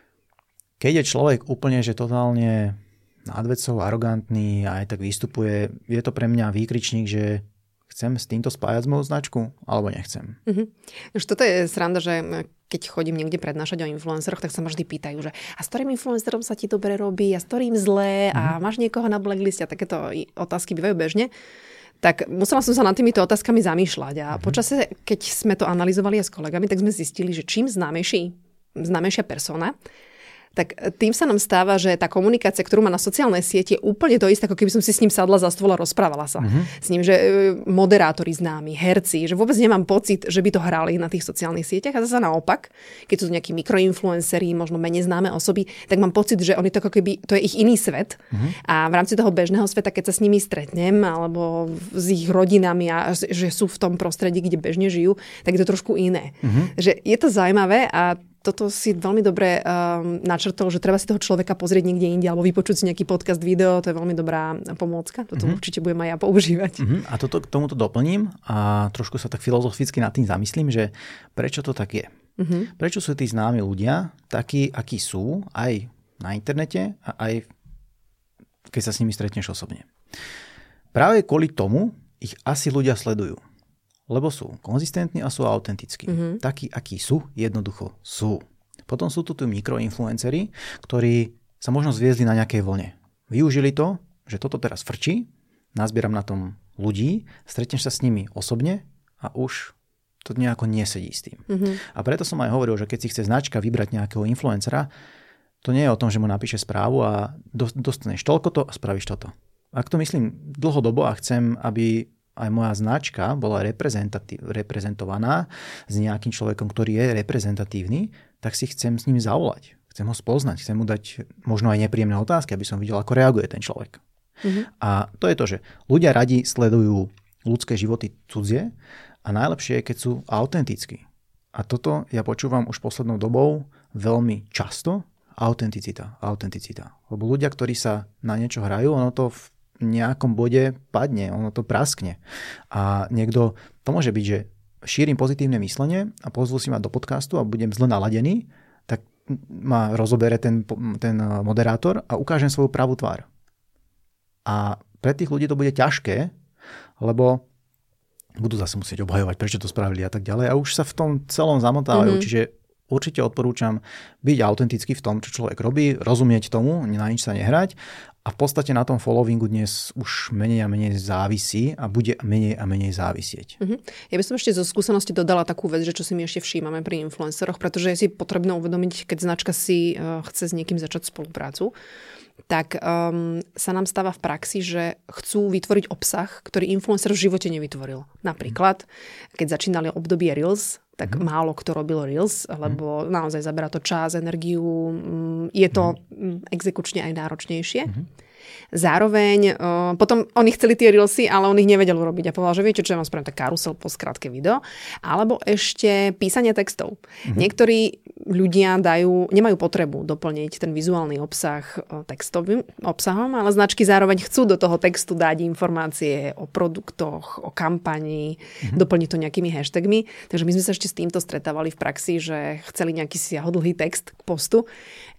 keď je človek úplne, že totálne nadvedcov, arogantný a aj tak vystupuje, je to pre mňa výkričník, že chcem s týmto spájať moju značku, alebo nechcem. Uh-huh. Už toto je sranda, že keď chodím niekde prednášať o influenceroch, tak sa ma vždy pýtajú, že a s ktorým influencerom sa ti dobre robí, a s ktorým zlé, uh-huh. a máš niekoho na blackliste, a takéto otázky bývajú bežne. Tak musela som sa nad týmito otázkami zamýšľať a mm-hmm. počasie, keď sme to analyzovali aj s kolegami, tak sme zistili, že čím známejší, známejšia persona, tak tým sa nám stáva, že tá komunikácia, ktorú má na sociálnej siete, je úplne to isté, ako keby som si s ním sadla za stôl a rozprávala sa. Mm-hmm. S ním, že moderátori známi, herci, že vôbec nemám pocit, že by to hrali na tých sociálnych sieťach. A zase naopak, keď sú nejakí mikroinfluenceri, možno menej známe osoby, tak mám pocit, že oni to ako keby, to je ich iný svet. Mm-hmm. A v rámci toho bežného sveta, keď sa s nimi stretnem, alebo s ich rodinami a že sú v tom prostredí, kde bežne žijú, tak je to trošku iné. Mm-hmm. Že je to zaujímavé a toto si veľmi dobre um, načrtol, že treba si toho človeka pozrieť niekde inde alebo vypočuť si nejaký podcast, video, to je veľmi dobrá pomôcka. Toto mm-hmm. určite budem aj ja používať. Mm-hmm. A toto k tomuto doplním a trošku sa tak filozoficky nad tým zamyslím, že prečo to tak je. Mm-hmm. Prečo sú tí známi ľudia takí, akí sú aj na internete a aj keď sa s nimi stretneš osobne. Práve kvôli tomu ich asi ľudia sledujú. Lebo sú konzistentní a sú autentickí. Mm-hmm. Takí, akí sú, jednoducho sú. Potom sú tu tí mikroinfluenceri, ktorí sa možno zviezli na nejakej vlne. Využili to, že toto teraz frčí, nazbieram na tom ľudí, stretneš sa s nimi osobne a už to nejako nesedí s tým. Mm-hmm. A preto som aj hovoril, že keď si chce značka vybrať nejakého influencera, to nie je o tom, že mu napíše správu a dostaneš toľko to a spravíš toto. Ak to myslím dlhodobo a chcem, aby aj moja značka bola reprezentovaná s nejakým človekom, ktorý je reprezentatívny, tak si chcem s ním zavolať. Chcem ho spoznať, chcem mu dať možno aj nepríjemné otázky, aby som videl, ako reaguje ten človek. Mm-hmm. A to je to, že ľudia radi sledujú ľudské životy cudzie a najlepšie je, keď sú autentickí. A toto ja počúvam už poslednou dobou veľmi často. Autenticita, autenticita. Lebo ľudia, ktorí sa na niečo hrajú, ono to v nejakom bode padne, ono to praskne. A niekto, to môže byť, že šírim pozitívne myslenie a pozvú si ma do podcastu a budem zle naladený, tak ma rozobere ten, ten moderátor a ukážem svoju pravú tvár. A pre tých ľudí to bude ťažké, lebo budú zase musieť obhajovať, prečo to spravili a tak ďalej. A už sa v tom celom zamotávajú. Mm-hmm. Čiže určite odporúčam byť autentický v tom, čo človek robí, rozumieť tomu, na nič sa nehrať. A v podstate na tom followingu dnes už menej a menej závisí a bude menej a menej závisieť. Mm-hmm. Ja by som ešte zo skúsenosti dodala takú vec, že čo si my ešte všímame pri influenceroch, pretože je si potrebné uvedomiť, keď značka si uh, chce s niekým začať spoluprácu, tak um, sa nám stáva v praxi, že chcú vytvoriť obsah, ktorý influencer v živote nevytvoril. Napríklad, keď začínali obdobie Reels, tak mm. málo kto robil Reels, lebo mm. naozaj zaberá to čas, energiu, je to mm. exekučne aj náročnejšie. Mm. Zároveň, uh, potom oni chceli tie Reelsy, ale on ich nevedel urobiť a povedal, že viete, čo ja vám spravím, tak karusel po skrátke video. Alebo ešte písanie textov. Mm-hmm. Niektorí ľudia dajú, nemajú potrebu doplniť ten vizuálny obsah textovým obsahom, ale značky zároveň chcú do toho textu dať informácie o produktoch, o kampani, mm-hmm. doplniť to nejakými hashtagmi. Takže my sme sa ešte s týmto stretávali v praxi, že chceli nejaký siahodlhý text k postu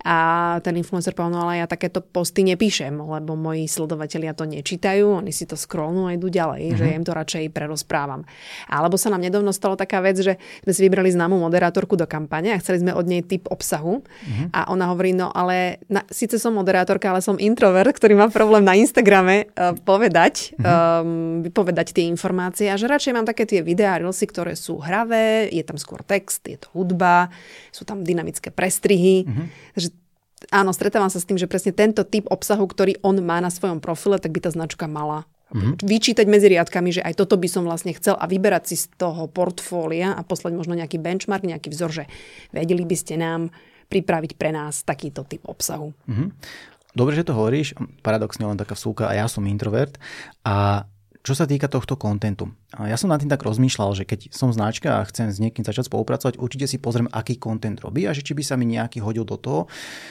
a ten influencer povedal, no ale ja takéto posty nepíšem, lebo moji sledovatelia to nečítajú, oni si to scrollnú a idú ďalej, mm-hmm. že ja im to radšej prerozprávam. Alebo sa nám nedávno stalo taká vec, že sme si vybrali známú moderátorku do kampane a chceli sme od nej typ obsahu mm-hmm. a ona hovorí, no ale na, síce som moderátorka, ale som introvert, ktorý má problém na Instagrame uh, povedať, mm-hmm. um, vypovedať tie informácie a že radšej mám také tie videá, reelsy, ktoré sú hravé, je tam skôr text, je to hudba, sú tam dynamické prestrihy, mm-hmm. že áno, stretávam sa s tým, že presne tento typ obsahu, ktorý on má na svojom profile, tak by tá značka mala mm-hmm. vyčítať medzi riadkami, že aj toto by som vlastne chcel a vyberať si z toho portfólia a poslať možno nejaký benchmark, nejaký vzor, že vedeli by ste nám pripraviť pre nás takýto typ obsahu. Mm-hmm. Dobre, že to hovoríš. Paradoxne len taká vsúka a ja som introvert. A čo sa týka tohto kontentu, ja som nad tým tak rozmýšľal, že keď som značka a chcem s niekým začať spolupracovať, určite si pozriem, aký kontent robí a že či by sa mi nejaký hodil do toho,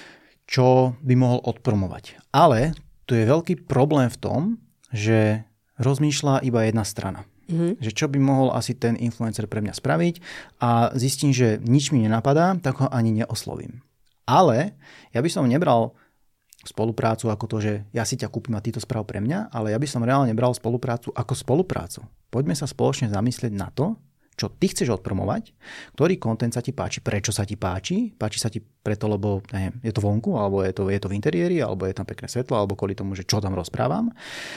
čo by mohol odpromovať. Ale tu je veľký problém v tom, že rozmýšľa iba jedna strana. Mm-hmm. Že čo by mohol asi ten influencer pre mňa spraviť a zistím, že nič mi nenapadá, tak ho ani neoslovím. Ale ja by som nebral spoluprácu ako to, že ja si ťa kúpim a ty to sprav pre mňa, ale ja by som reálne bral spoluprácu ako spoluprácu. Poďme sa spoločne zamyslieť na to, čo ty chceš odpromovať, ktorý kontent sa ti páči, prečo sa ti páči, páči sa ti preto, lebo neviem, je to vonku, alebo je to, je to v interiéri, alebo je tam pekné svetlo, alebo kvôli tomu, že čo tam rozprávam.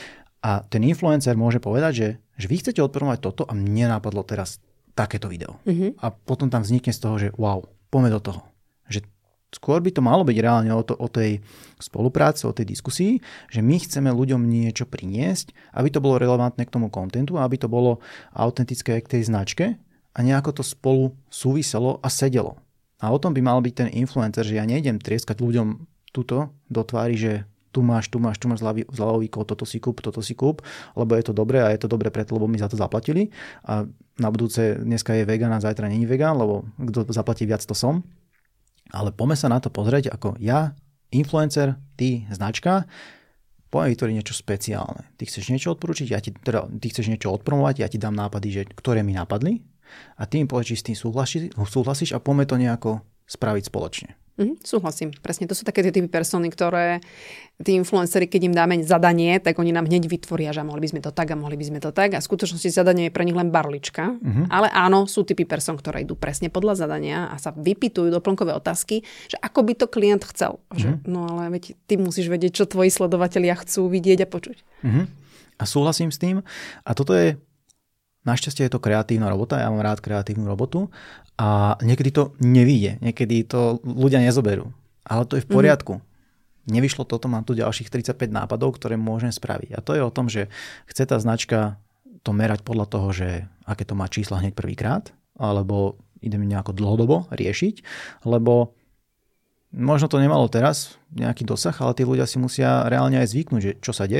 A ten influencer môže povedať, že, že vy chcete odpromovať toto a mne napadlo teraz takéto video. Mm-hmm. A potom tam vznikne z toho, že wow, poďme do toho. Že skôr by to malo byť reálne o, to, o tej spolupráci, o tej diskusii, že my chceme ľuďom niečo priniesť, aby to bolo relevantné k tomu kontentu, aby to bolo autentické k tej značke a nejako to spolu súviselo a sedelo. A o tom by mal byť ten influencer, že ja nejdem trieskať ľuďom tuto do tvári, že tu máš, tu máš, tu máš zľavový kód, toto si kúp, toto si kúp, lebo je to dobré a je to dobré preto, lebo mi za to zaplatili. A na budúce dneska je vegan a zajtra není vegan, lebo kto zaplatí viac, to som. Ale poďme sa na to pozrieť, ako ja, influencer, ty, značka, poďme vytvoriť niečo speciálne. Ty chceš niečo odporúčiť, ja ti, teda, ty chceš niečo odpromovať, ja ti dám nápady, že, ktoré mi napadli a ty mi povieš, či s tým súhlasíš, súhlasíš a poďme to nejako spraviť spoločne. Mm, súhlasím, presne. To sú také tie typy persony, ktoré tí influenceri, keď im dáme zadanie, tak oni nám hneď vytvoria, že mohli by sme to tak a mohli by sme to tak. A v skutočnosti zadanie je pre nich len barlička. Mm-hmm. Ale áno, sú typy person, ktoré idú presne podľa zadania a sa vypytujú doplnkové otázky, že ako by to klient chcel. Mm-hmm. Že, no ale veď ty musíš vedieť, čo tvoji sledovatelia chcú vidieť a počuť. Mm-hmm. A súhlasím s tým. A toto je, našťastie je to kreatívna robota, ja mám rád kreatívnu robotu a niekedy to nevyjde, niekedy to ľudia nezoberú. Ale to je v poriadku. Mm-hmm. Nevyšlo toto, mám tu ďalších tridsaťpäť nápadov, ktoré môžem spraviť. A to je o tom, že chce tá značka to merať podľa toho, že aké to má čísla hneď prvýkrát, alebo ideme nejako dlhodobo riešiť, lebo možno to nemalo teraz nejaký dosah, ale tí ľudia si musia reálne aj zvyknúť, že čo sa deje.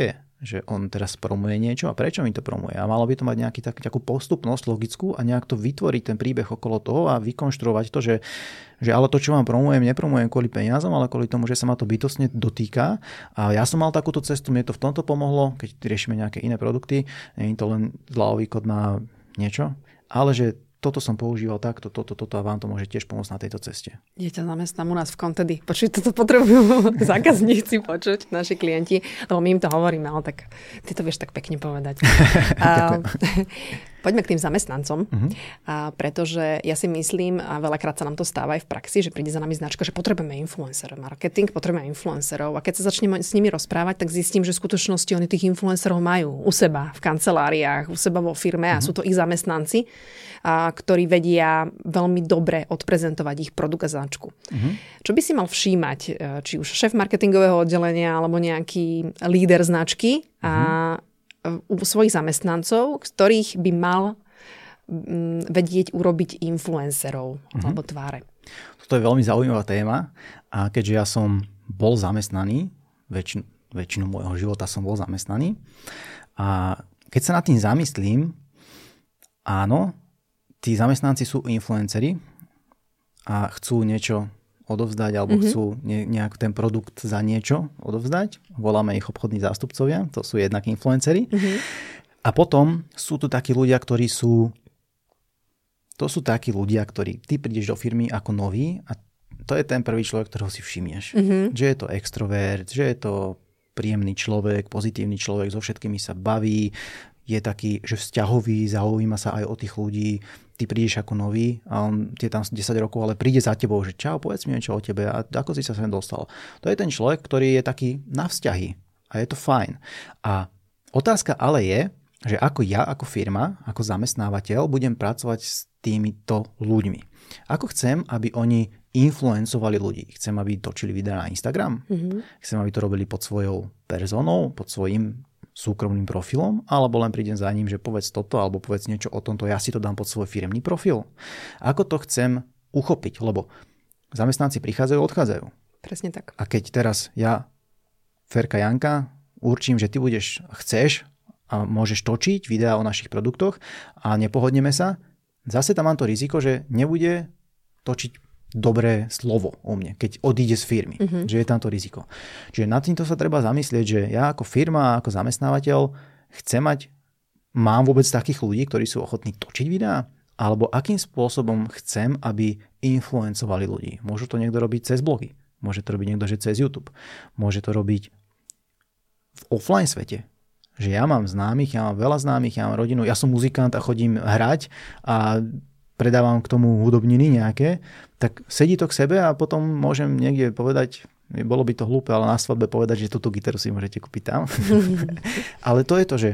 že on teraz promuje niečo a prečo mi to promuje. A malo by to mať nejaký, tak, takú postupnosť logickú a nejak to vytvoriť ten príbeh okolo toho a vykonštruovať to, že, že ale to, čo vám promujem, nepromujem kvôli peniazom, ale kvôli tomu, že sa ma to bytostne dotýka. A ja som mal takúto cestu, mne to v tomto pomohlo, keď riešime nejaké iné produkty, nie je to len zľavový kód na niečo, ale že toto som používal takto, toto, toto a vám to môže tiež pomôcť na tejto ceste. Ja ťa zamestnám u nás v Contedy. Počuť, toto potrebujú zákazníci počuť, naši klienti, lebo my im to hovoríme, ale tak ty to vieš tak pekne povedať. a, poďme k tým zamestnancom, uh-huh. a pretože ja si myslím, a veľakrát sa nám to stáva aj v praxi, že príde za nami značka, že potrebujeme influencer marketing, potrebujeme influencerov a keď sa začneme s nimi rozprávať, tak zistím, že v skutočnosti oni tých influencerov majú u seba v kanceláriách, u seba vo firme uh-huh. a sú to ich zamestnanci, a, ktorí vedia veľmi dobre odprezentovať ich produkt a značku. Uh-huh. Čo by si mal všímať, či už šéf marketingového oddelenia alebo nejaký líder značky uh-huh. a u svojich zamestnancov, ktorých by mal m, vedieť urobiť influencerov uh-huh. alebo tváre. Toto je veľmi zaujímavá téma a keďže ja som bol zamestnaný, väčšinu, väčšinu môjho života som bol zamestnaný a keď sa nad tým zamyslím, áno, tí zamestnanci sú influenceri a chcú niečo odovzdať alebo mm-hmm. chcú ne, nejak ten produkt za niečo odovzdať. Voláme ich obchodní zástupcovia, to sú jednak influenceri. Mm-hmm. A potom sú tu takí ľudia, ktorí sú to sú takí ľudia, ktorí ty prídeš do firmy ako nový a to je ten prvý človek, ktorého si všimneš. Mm-hmm. Že je to extrovert, že je to príjemný človek, pozitívny človek, so všetkými sa baví, je taký, že vzťahový, zaujíma sa aj o tých ľudí. Ty prídeš ako nový a on je tam desať rokov, ale príde za tebou, že čau, povedz mi niečo o tebe a ako si sa sem dostal. To je ten človek, ktorý je taký na vzťahy a je to fajn. A otázka ale je, že ako ja, ako firma, ako zamestnávateľ budem pracovať s týmito ľuďmi. Ako chcem, aby oni influencovali ľudí. Chcem, aby točili videá na Instagram. Mm-hmm. Chcem, aby to robili pod svojou personou, pod svojím súkromným profilom, alebo len prídem za ním, že povedz toto, alebo povedz niečo o tomto, ja si to dám pod svoj firemný profil. Ako to chcem uchopiť, lebo zamestnanci prichádzajú, odchádzajú. Presne tak. A keď teraz ja, Ferka Janka, určím, že ty budeš, chceš a môžeš točiť videá o našich produktoch a nepohodneme sa, zase tam mám to riziko, že nebude točiť dobré slovo o mne, keď odíde z firmy, mm-hmm. že je tam to riziko. Čiže nad týmto sa treba zamyslieť, že ja ako firma, ako zamestnávateľ chcem mať, mám vôbec takých ľudí, ktorí sú ochotní točiť videá, alebo akým spôsobom chcem, aby influencovali ľudí. Môžu to niekto robiť cez blogy, môže to robiť niekto, že cez YouTube, môže to robiť v offline svete. Že ja mám známych, ja mám veľa známych, ja mám rodinu, ja som muzikant a chodím hrať a predávam k tomu hudobniny nejaké, tak sedí to k sebe a potom môžem niekde povedať, bolo by to hlúpe, ale na svadbe povedať, že túto gitaru si môžete kúpiť tam. Ale to je to, že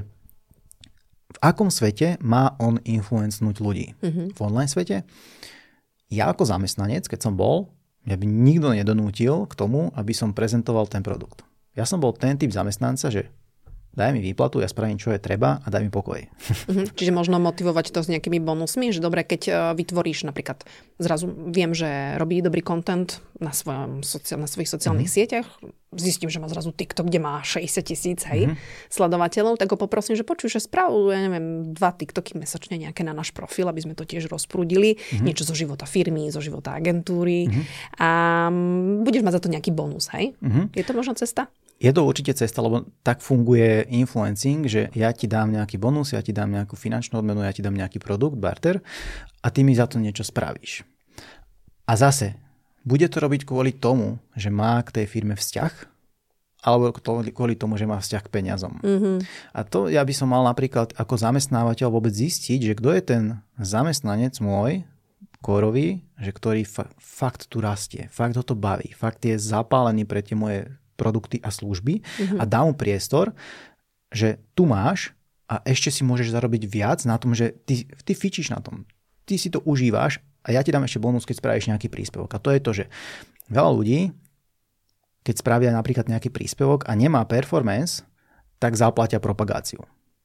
v akom svete má on influencnúť ľudí? Mm-hmm. V online svete? Ja ako zamestnanec, keď som bol, mňa by nikto nedonútil k tomu, aby som prezentoval ten produkt. Ja som bol ten typ zamestnanca, že daj mi výplatu, ja spravím, čo je treba a daj mi pokoj. Mhm. Čiže možno motivovať to s nejakými bonusmi, že dobre, keď vytvoríš napríklad, zrazu viem, že robí dobrý content na, svojom, na svojich sociálnych mm-hmm. sieťach, zistím, že má zrazu TikTok, kde má šesťdesiat tisíc hej, mm-hmm. sledovateľov, tak ho poprosím, že počuj, že spravujú, ja neviem, dva TikToky mesačne nejaké na náš profil, aby sme to tiež rozprúdili, mm-hmm. niečo zo života firmy, zo života agentúry mm-hmm. a budeš mať za to nejaký bonus, hej? Mm-hmm. Je to možno cesta? Je to určite cesta, lebo tak funguje influencing, že ja ti dám nejaký bonus, ja ti dám nejakú finančnú odmenu, ja ti dám nejaký produkt, barter a ty mi za to niečo spravíš. A zase, bude to robiť kvôli tomu, že má k tej firme vzťah, alebo kvôli tomu, že má vzťah k peniazom. Mm-hmm. A to ja by som mal napríklad ako zamestnávateľ vôbec zistiť, že kto je ten zamestnanec môj, kórový, že ktorý fa- fakt tu rastie, fakt ho to baví, fakt je zapálený pre tie moje produkty a služby mm-hmm. a dá mu priestor, že tu máš a ešte si môžeš zarobiť viac na tom, že ty, ty fičíš na tom. Ty si to užíváš a ja ti dám ešte bonus, keď spravíš nejaký príspevok. A to je to, že veľa ľudí, keď spravia napríklad nejaký príspevok a nemá performance, tak zaplatia propagáciu.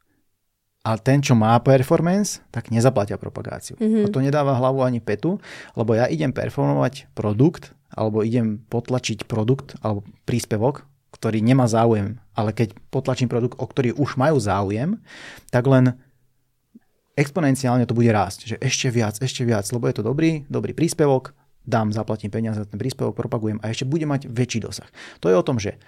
A ten, čo má performance, tak nezaplatia propagáciu. Mm-hmm. A to nedáva hlavu ani petu, lebo ja idem performovať produkt, alebo idem potlačiť produkt alebo príspevok, ktorý nemá záujem, ale keď potlačím produkt, o ktorý už majú záujem, tak len exponenciálne to bude rásť, že ešte viac, ešte viac, lebo je to dobrý, dobrý príspevok, dám, zaplatím peniaze za ten príspevok, propagujem a ešte bude mať väčší dosah. To je o tom, že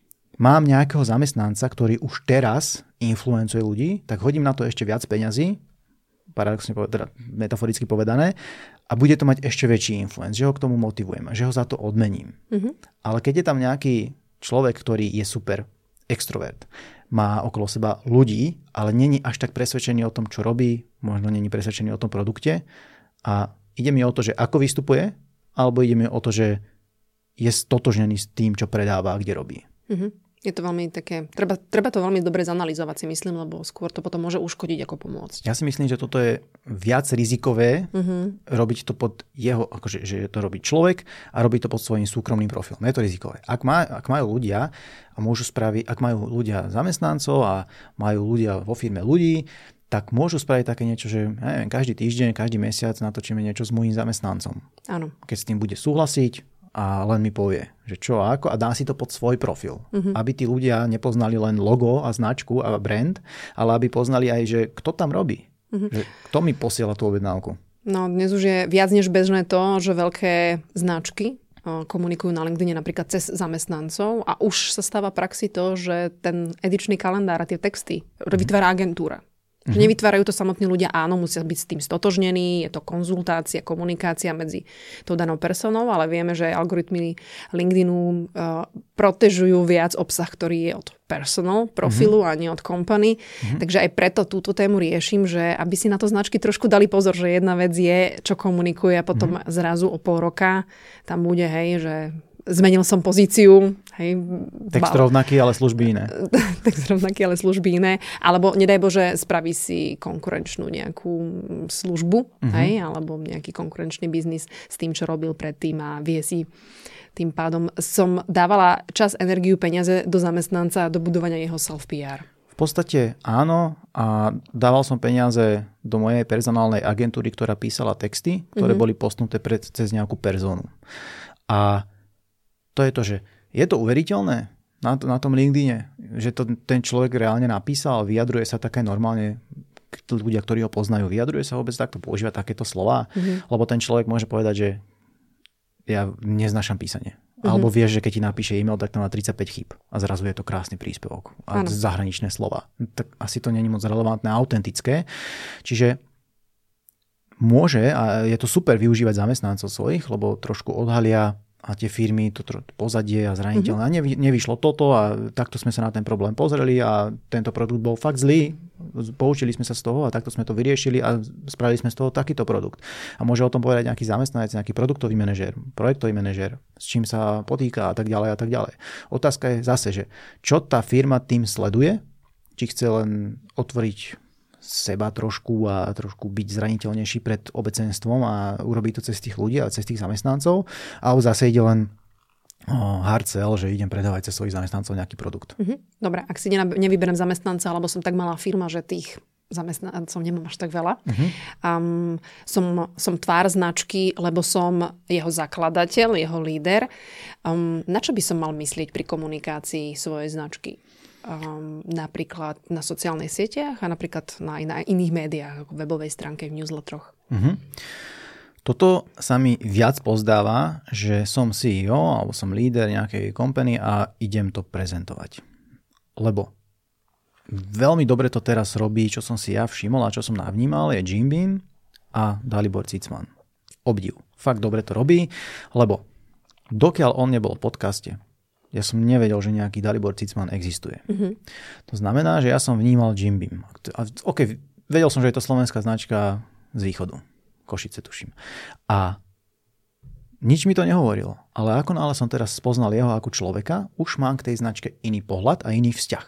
mám nejakého zamestnanca, ktorý už teraz influencuje ľudí, tak hodím na to ešte viac peňazí, paradoxne povedané, metaforicky povedané, a bude to mať ešte väčší influence, že ho k tomu motivujem, že ho za to odmením. Mm-hmm. Ale keď je tam nejaký človek, ktorý je super extrovert, má okolo seba ľudí, ale není až tak presvedčený o tom, čo robí, možno není presvedčený o tom produkte a ide mi o to, že ako vystupuje, alebo ide mi o to, že je stotožnený s tým, čo predáva a kde robí. Mm-hmm. Je to veľmi také, treba, treba to veľmi dobre zanalizovať, si myslím, lebo skôr to potom môže uškodiť ako pomôcť. Ja si myslím, že toto je viac rizikové, mm-hmm. robiť to pod jeho, akože, že to robí človek a robí to pod svojím súkromným profilom. Je to rizikové. Ak, má, ak majú ľudia a môžu spraviť, ak majú ľudia zamestnancov a majú ľudia vo firme ľudí, tak môžu spraviť také niečo, že neviem, každý týždeň, každý mesiac natočíme niečo s môjim zamestnancom. Áno. Keď s tým bude súhlasiť, a len mi povie, že čo a ako a dá si to pod svoj profil. Uh-huh. Aby tí ľudia nepoznali len logo a značku a brand, ale aby poznali aj, že kto tam robí. Uh-huh. Že kto mi posiela tú objednávku. No dnes už je viac než bežné to, že veľké značky komunikujú na LinkedIn napríklad cez zamestnancov a už sa stáva praxi to, že ten edičný kalendár a tie texty uh-huh. vytvára agentúra. Mm-hmm. Nevytvárajú to samotní ľudia, áno, musia byť s tým stotožnení, je to konzultácia, komunikácia medzi tou danou personou, ale vieme, že algoritmy LinkedInu uh, protežujú viac obsah, ktorý je od personal profilu mm-hmm. a nie od company. Mm-hmm. Takže aj preto túto tému riešim, že aby si na to značky trošku dali pozor, že jedna vec je, čo komunikuje a potom mm-hmm. zrazu o pol roka tam bude, hej, že zmenil som pozíciu. Hej, text rovnaký, ale služby iné. Text rovnaký, ale služby iné. Alebo, nedaj Bože, spraví si konkurenčnú nejakú službu, uh-huh. hej, alebo nejaký konkurenčný biznis s tým, čo robil predtým a vie si tým pádom. Som dávala čas, energiu, peniaze do zamestnanca a do budovania jeho self-pé er. V podstate áno a dával som peniaze do mojej personálnej agentúry, ktorá písala texty, ktoré uh-huh. boli postnuté pred, cez nejakú personu. A to je to, že je to uveriteľné na, na tom LinkedIne, že to ten človek reálne napísal, vyjadruje sa také normálne, ľudia, ktorí ho poznajú, vyjadruje sa vôbec takto, používa takéto slova, mm-hmm. lebo ten človek môže povedať, že ja neznášam písanie. Mm-hmm. Alebo vieš, že keď ti napíše e-mail, tak tam má tridsaťpäť chýb a zrazu je to krásny príspevok a ano. Zahraničné slova. Tak asi to nie je moc relevantné a autentické. Čiže môže, a je to super využívať zamestnancov svojich, lebo trošku odhalia a tie firmy, to pozadie a zraniteľné. Mm-hmm. A nevy, nevyšlo toto a takto sme sa na ten problém pozreli a tento produkt bol fakt zlý. Poučili sme sa z toho a takto sme to vyriešili a spravili sme z toho takýto produkt. A môže o tom povedať nejaký zamestnanec, nejaký produktový manažér, projektový manažér, s čím sa potýka a tak ďalej a tak ďalej. Otázka je zase, že čo tá firma tým sleduje? Či chce len otvoriť seba trošku a trošku byť zraniteľnejší pred obecenstvom a urobiť to cez tých ľudí a cez tých zamestnancov, alebo zase ide len oh, hard sell, že idem predávať cez svojich zamestnancov nejaký produkt. Mhm. Dobre, ak si nevyberiem zamestnanca, alebo som tak malá firma, že tých zamestnancov nemám až tak veľa. Uh-huh. Um, som, som tvár značky, lebo som jeho zakladateľ, jeho líder. Um, na čo by som mal myslieť pri komunikácii svojej značky? Um, napríklad na sociálnych sieťach a napríklad na, na iných médiách, ako webovej stránke, v newsletteroch. Uh-huh. Toto sa mi viac pozdáva, že som sí í ó alebo som líder nejakej company a idem to prezentovať. Lebo veľmi dobre to teraz robí, čo som si ja všimol a čo som navnímal, je Jim Beam a Dalibor Cicman. Obdiv. Fakt dobre to robí, lebo dokiaľ on nebol v podcaste, ja som nevedel, že nejaký Dalibor Cicman existuje. Mm-hmm. To znamená, že ja som vnímal Jim Beam. OK, vedel som, že je to slovenská značka z východu. Košice tuším. A nič mi to nehovorilo. Ale ako náhle som teraz spoznal jeho ako človeka, už mám k tej značke iný pohľad a iný vzťah.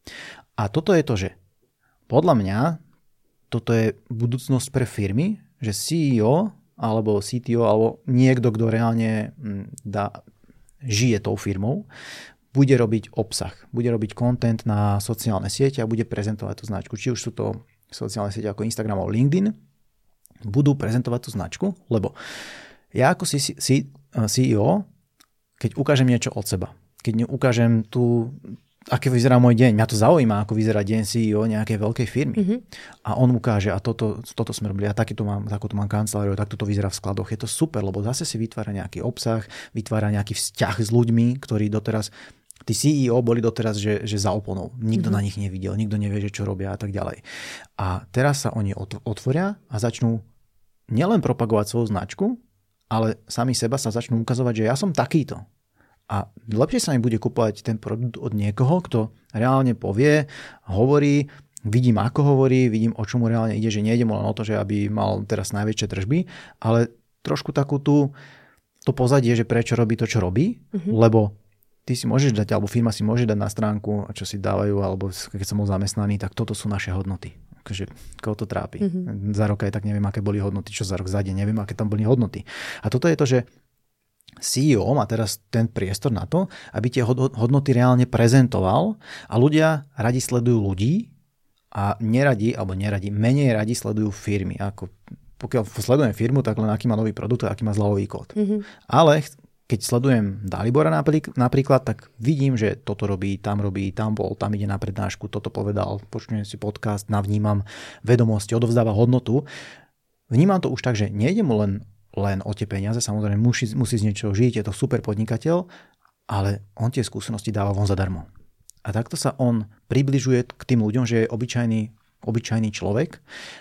A toto je to, že podľa mňa toto je budúcnosť pre firmy, že sí í ó alebo sí tí ó alebo niekto, kto reálne dá žije tou firmou, bude robiť obsah, bude robiť content na sociálne siete a bude prezentovať tú značku. Či už sú to sociálne siete ako Instagram alebo LinkedIn, budú prezentovať tú značku, lebo ja ako sí í ó, keď ukážem niečo od seba, keď ukážem tu, aké vyzerá môj deň. Mňa to zaujíma, ako vyzerá deň C E O nejakej veľkej firmy. Mm-hmm. A on ukáže, a toto, toto sme robili, a takýto mám, takúto mám kanceláriu, takto to vyzerá v skladoch. Je to super, lebo zase si vytvára nejaký obsah, vytvára nejaký vzťah s ľuďmi, ktorí doteraz, tí C E O boli doteraz, že, že za oponou. Nikto mm-hmm. na nich nevidel, nikto nevie, že čo robia a tak ďalej. A teraz sa oni otvoria a začnú nielen propagovať svoju značku, ale sami seba sa začnú ukazovať, že ja som takýto. A lepšie sa im bude kupovať ten produkt od niekoho, kto reálne povie, hovorí, vidím ako hovorí, vidím o čomu reálne ide, že nejde mu len o to, že aby mal teraz najväčšie tržby, ale trošku takú tú, to pozadie, že prečo robí to, čo robí, mm-hmm. lebo ty si môžeš dať, alebo firma si môže dať na stránku, čo si dávajú, alebo keď som bol zamestnaný, tak toto sú naše hodnoty. Takže koho to trápi. Mm-hmm. Za rok aj tak neviem, aké boli hodnoty, čo za rok, za deň, neviem, aké tam boli hodnoty. A toto je to, že C E O má teraz ten priestor na to, aby tie hodnoty reálne prezentoval a ľudia radi sledujú ľudí a neradi, alebo neradi, menej radi sledujú firmy. Ako, pokiaľ sledujem firmu, tak len aký má nový produkt a aký má zľavový kód. Mm-hmm. Ale keď sledujem Dalibora napríklad, tak vidím, že toto robí, tam robí, tam bol, tam ide na prednášku, toto povedal, počujem si podcast, navnímam vedomosti, odovzdáva hodnotu. Vnímam to už tak, že nejde mu len len o tie peniaze, samozrejme musí, musí z niečoho žiť, je to super podnikateľ, ale on tie skúsenosti dáva von zadarmo. A takto sa on približuje k tým ľuďom, že je obyčajný, obyčajný človek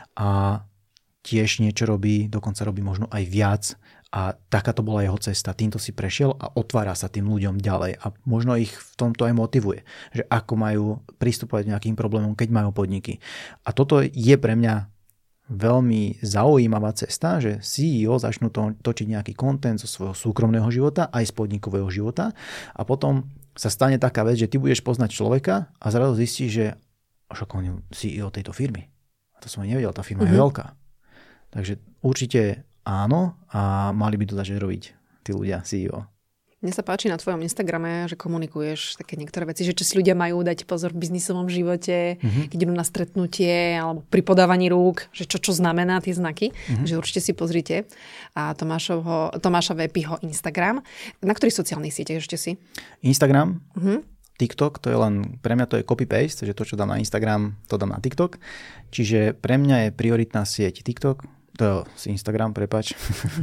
a tiež niečo robí, dokonca robí možno aj viac a takáto bola jeho cesta. Týmto si prešiel a otvára sa tým ľuďom ďalej a možno ich v tomto aj motivuje, že ako majú pristupovať nejakým problémom, keď majú podniky. A toto je pre mňa veľmi zaujímavá cesta, že C E O začnú to, točiť nejaký content zo svojho súkromného života aj z podnikového života a potom sa stane taká vec, že ty budeš poznať človeka a zrazu zistíš, že však on je C E O tejto firmy. A to som aj nevedel, tá firma mm-hmm. je veľká. Takže určite áno a mali by to začať robiť tí ľudia C E O. Mne sa páči na tvojom Instagrame, že komunikuješ také niektoré veci, že čo si ľudia majú dať pozor v biznisovom živote, mm-hmm. keď idú na stretnutie alebo pri podávaní rúk, že čo, čo znamená tie znaky. Mm-hmm. Takže určite si pozrite a Tomášovho, Tomáša Vépiho Instagram. Na ktorých sociálnych sieťach ešte si? Instagram, mm-hmm. TikTok, to je len, pre mňa to je copy-paste, že to, čo dám na Instagram, to dám na TikTok. Čiže pre mňa je prioritná sieť TikTok, to je Instagram, prepáč.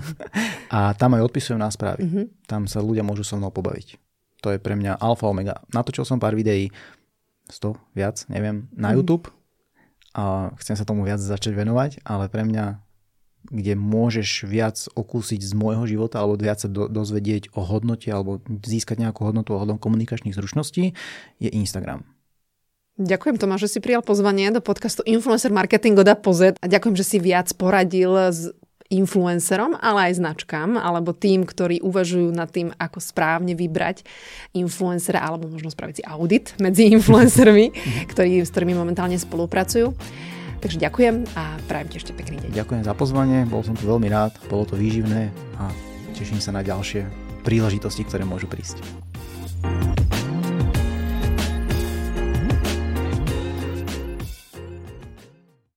A tam aj odpisujem na správy. Mm-hmm. Tam sa ľudia môžu so mnou pobaviť. To je pre mňa alfa omega. Natočil som pár videí, sto, viac, neviem, na mm-hmm. YouTube a chcem sa tomu viac začať venovať, ale pre mňa, kde môžeš viac okúsiť z môjho života alebo viac sa do, dozvedieť o hodnote alebo získať nejakú hodnotu ohľadom komunikačných zručností, je Instagram. Ďakujem, Tomáš, že si prijal pozvanie do podcastu Influencer Marketing od A po Z a ďakujem, že si viac poradil s influencerom, ale aj značkám, alebo tým, ktorí uvažujú nad tým, ako správne vybrať influencera, alebo možno spraviť si audit medzi influencermi, ktorí, s ktorými momentálne spolupracujú. Takže ďakujem a prajem ti ešte pekný deň. Ďakujem za pozvanie, bol som tu veľmi rád, bolo to výživné a teším sa na ďalšie príležitosti, ktoré môžu prísť.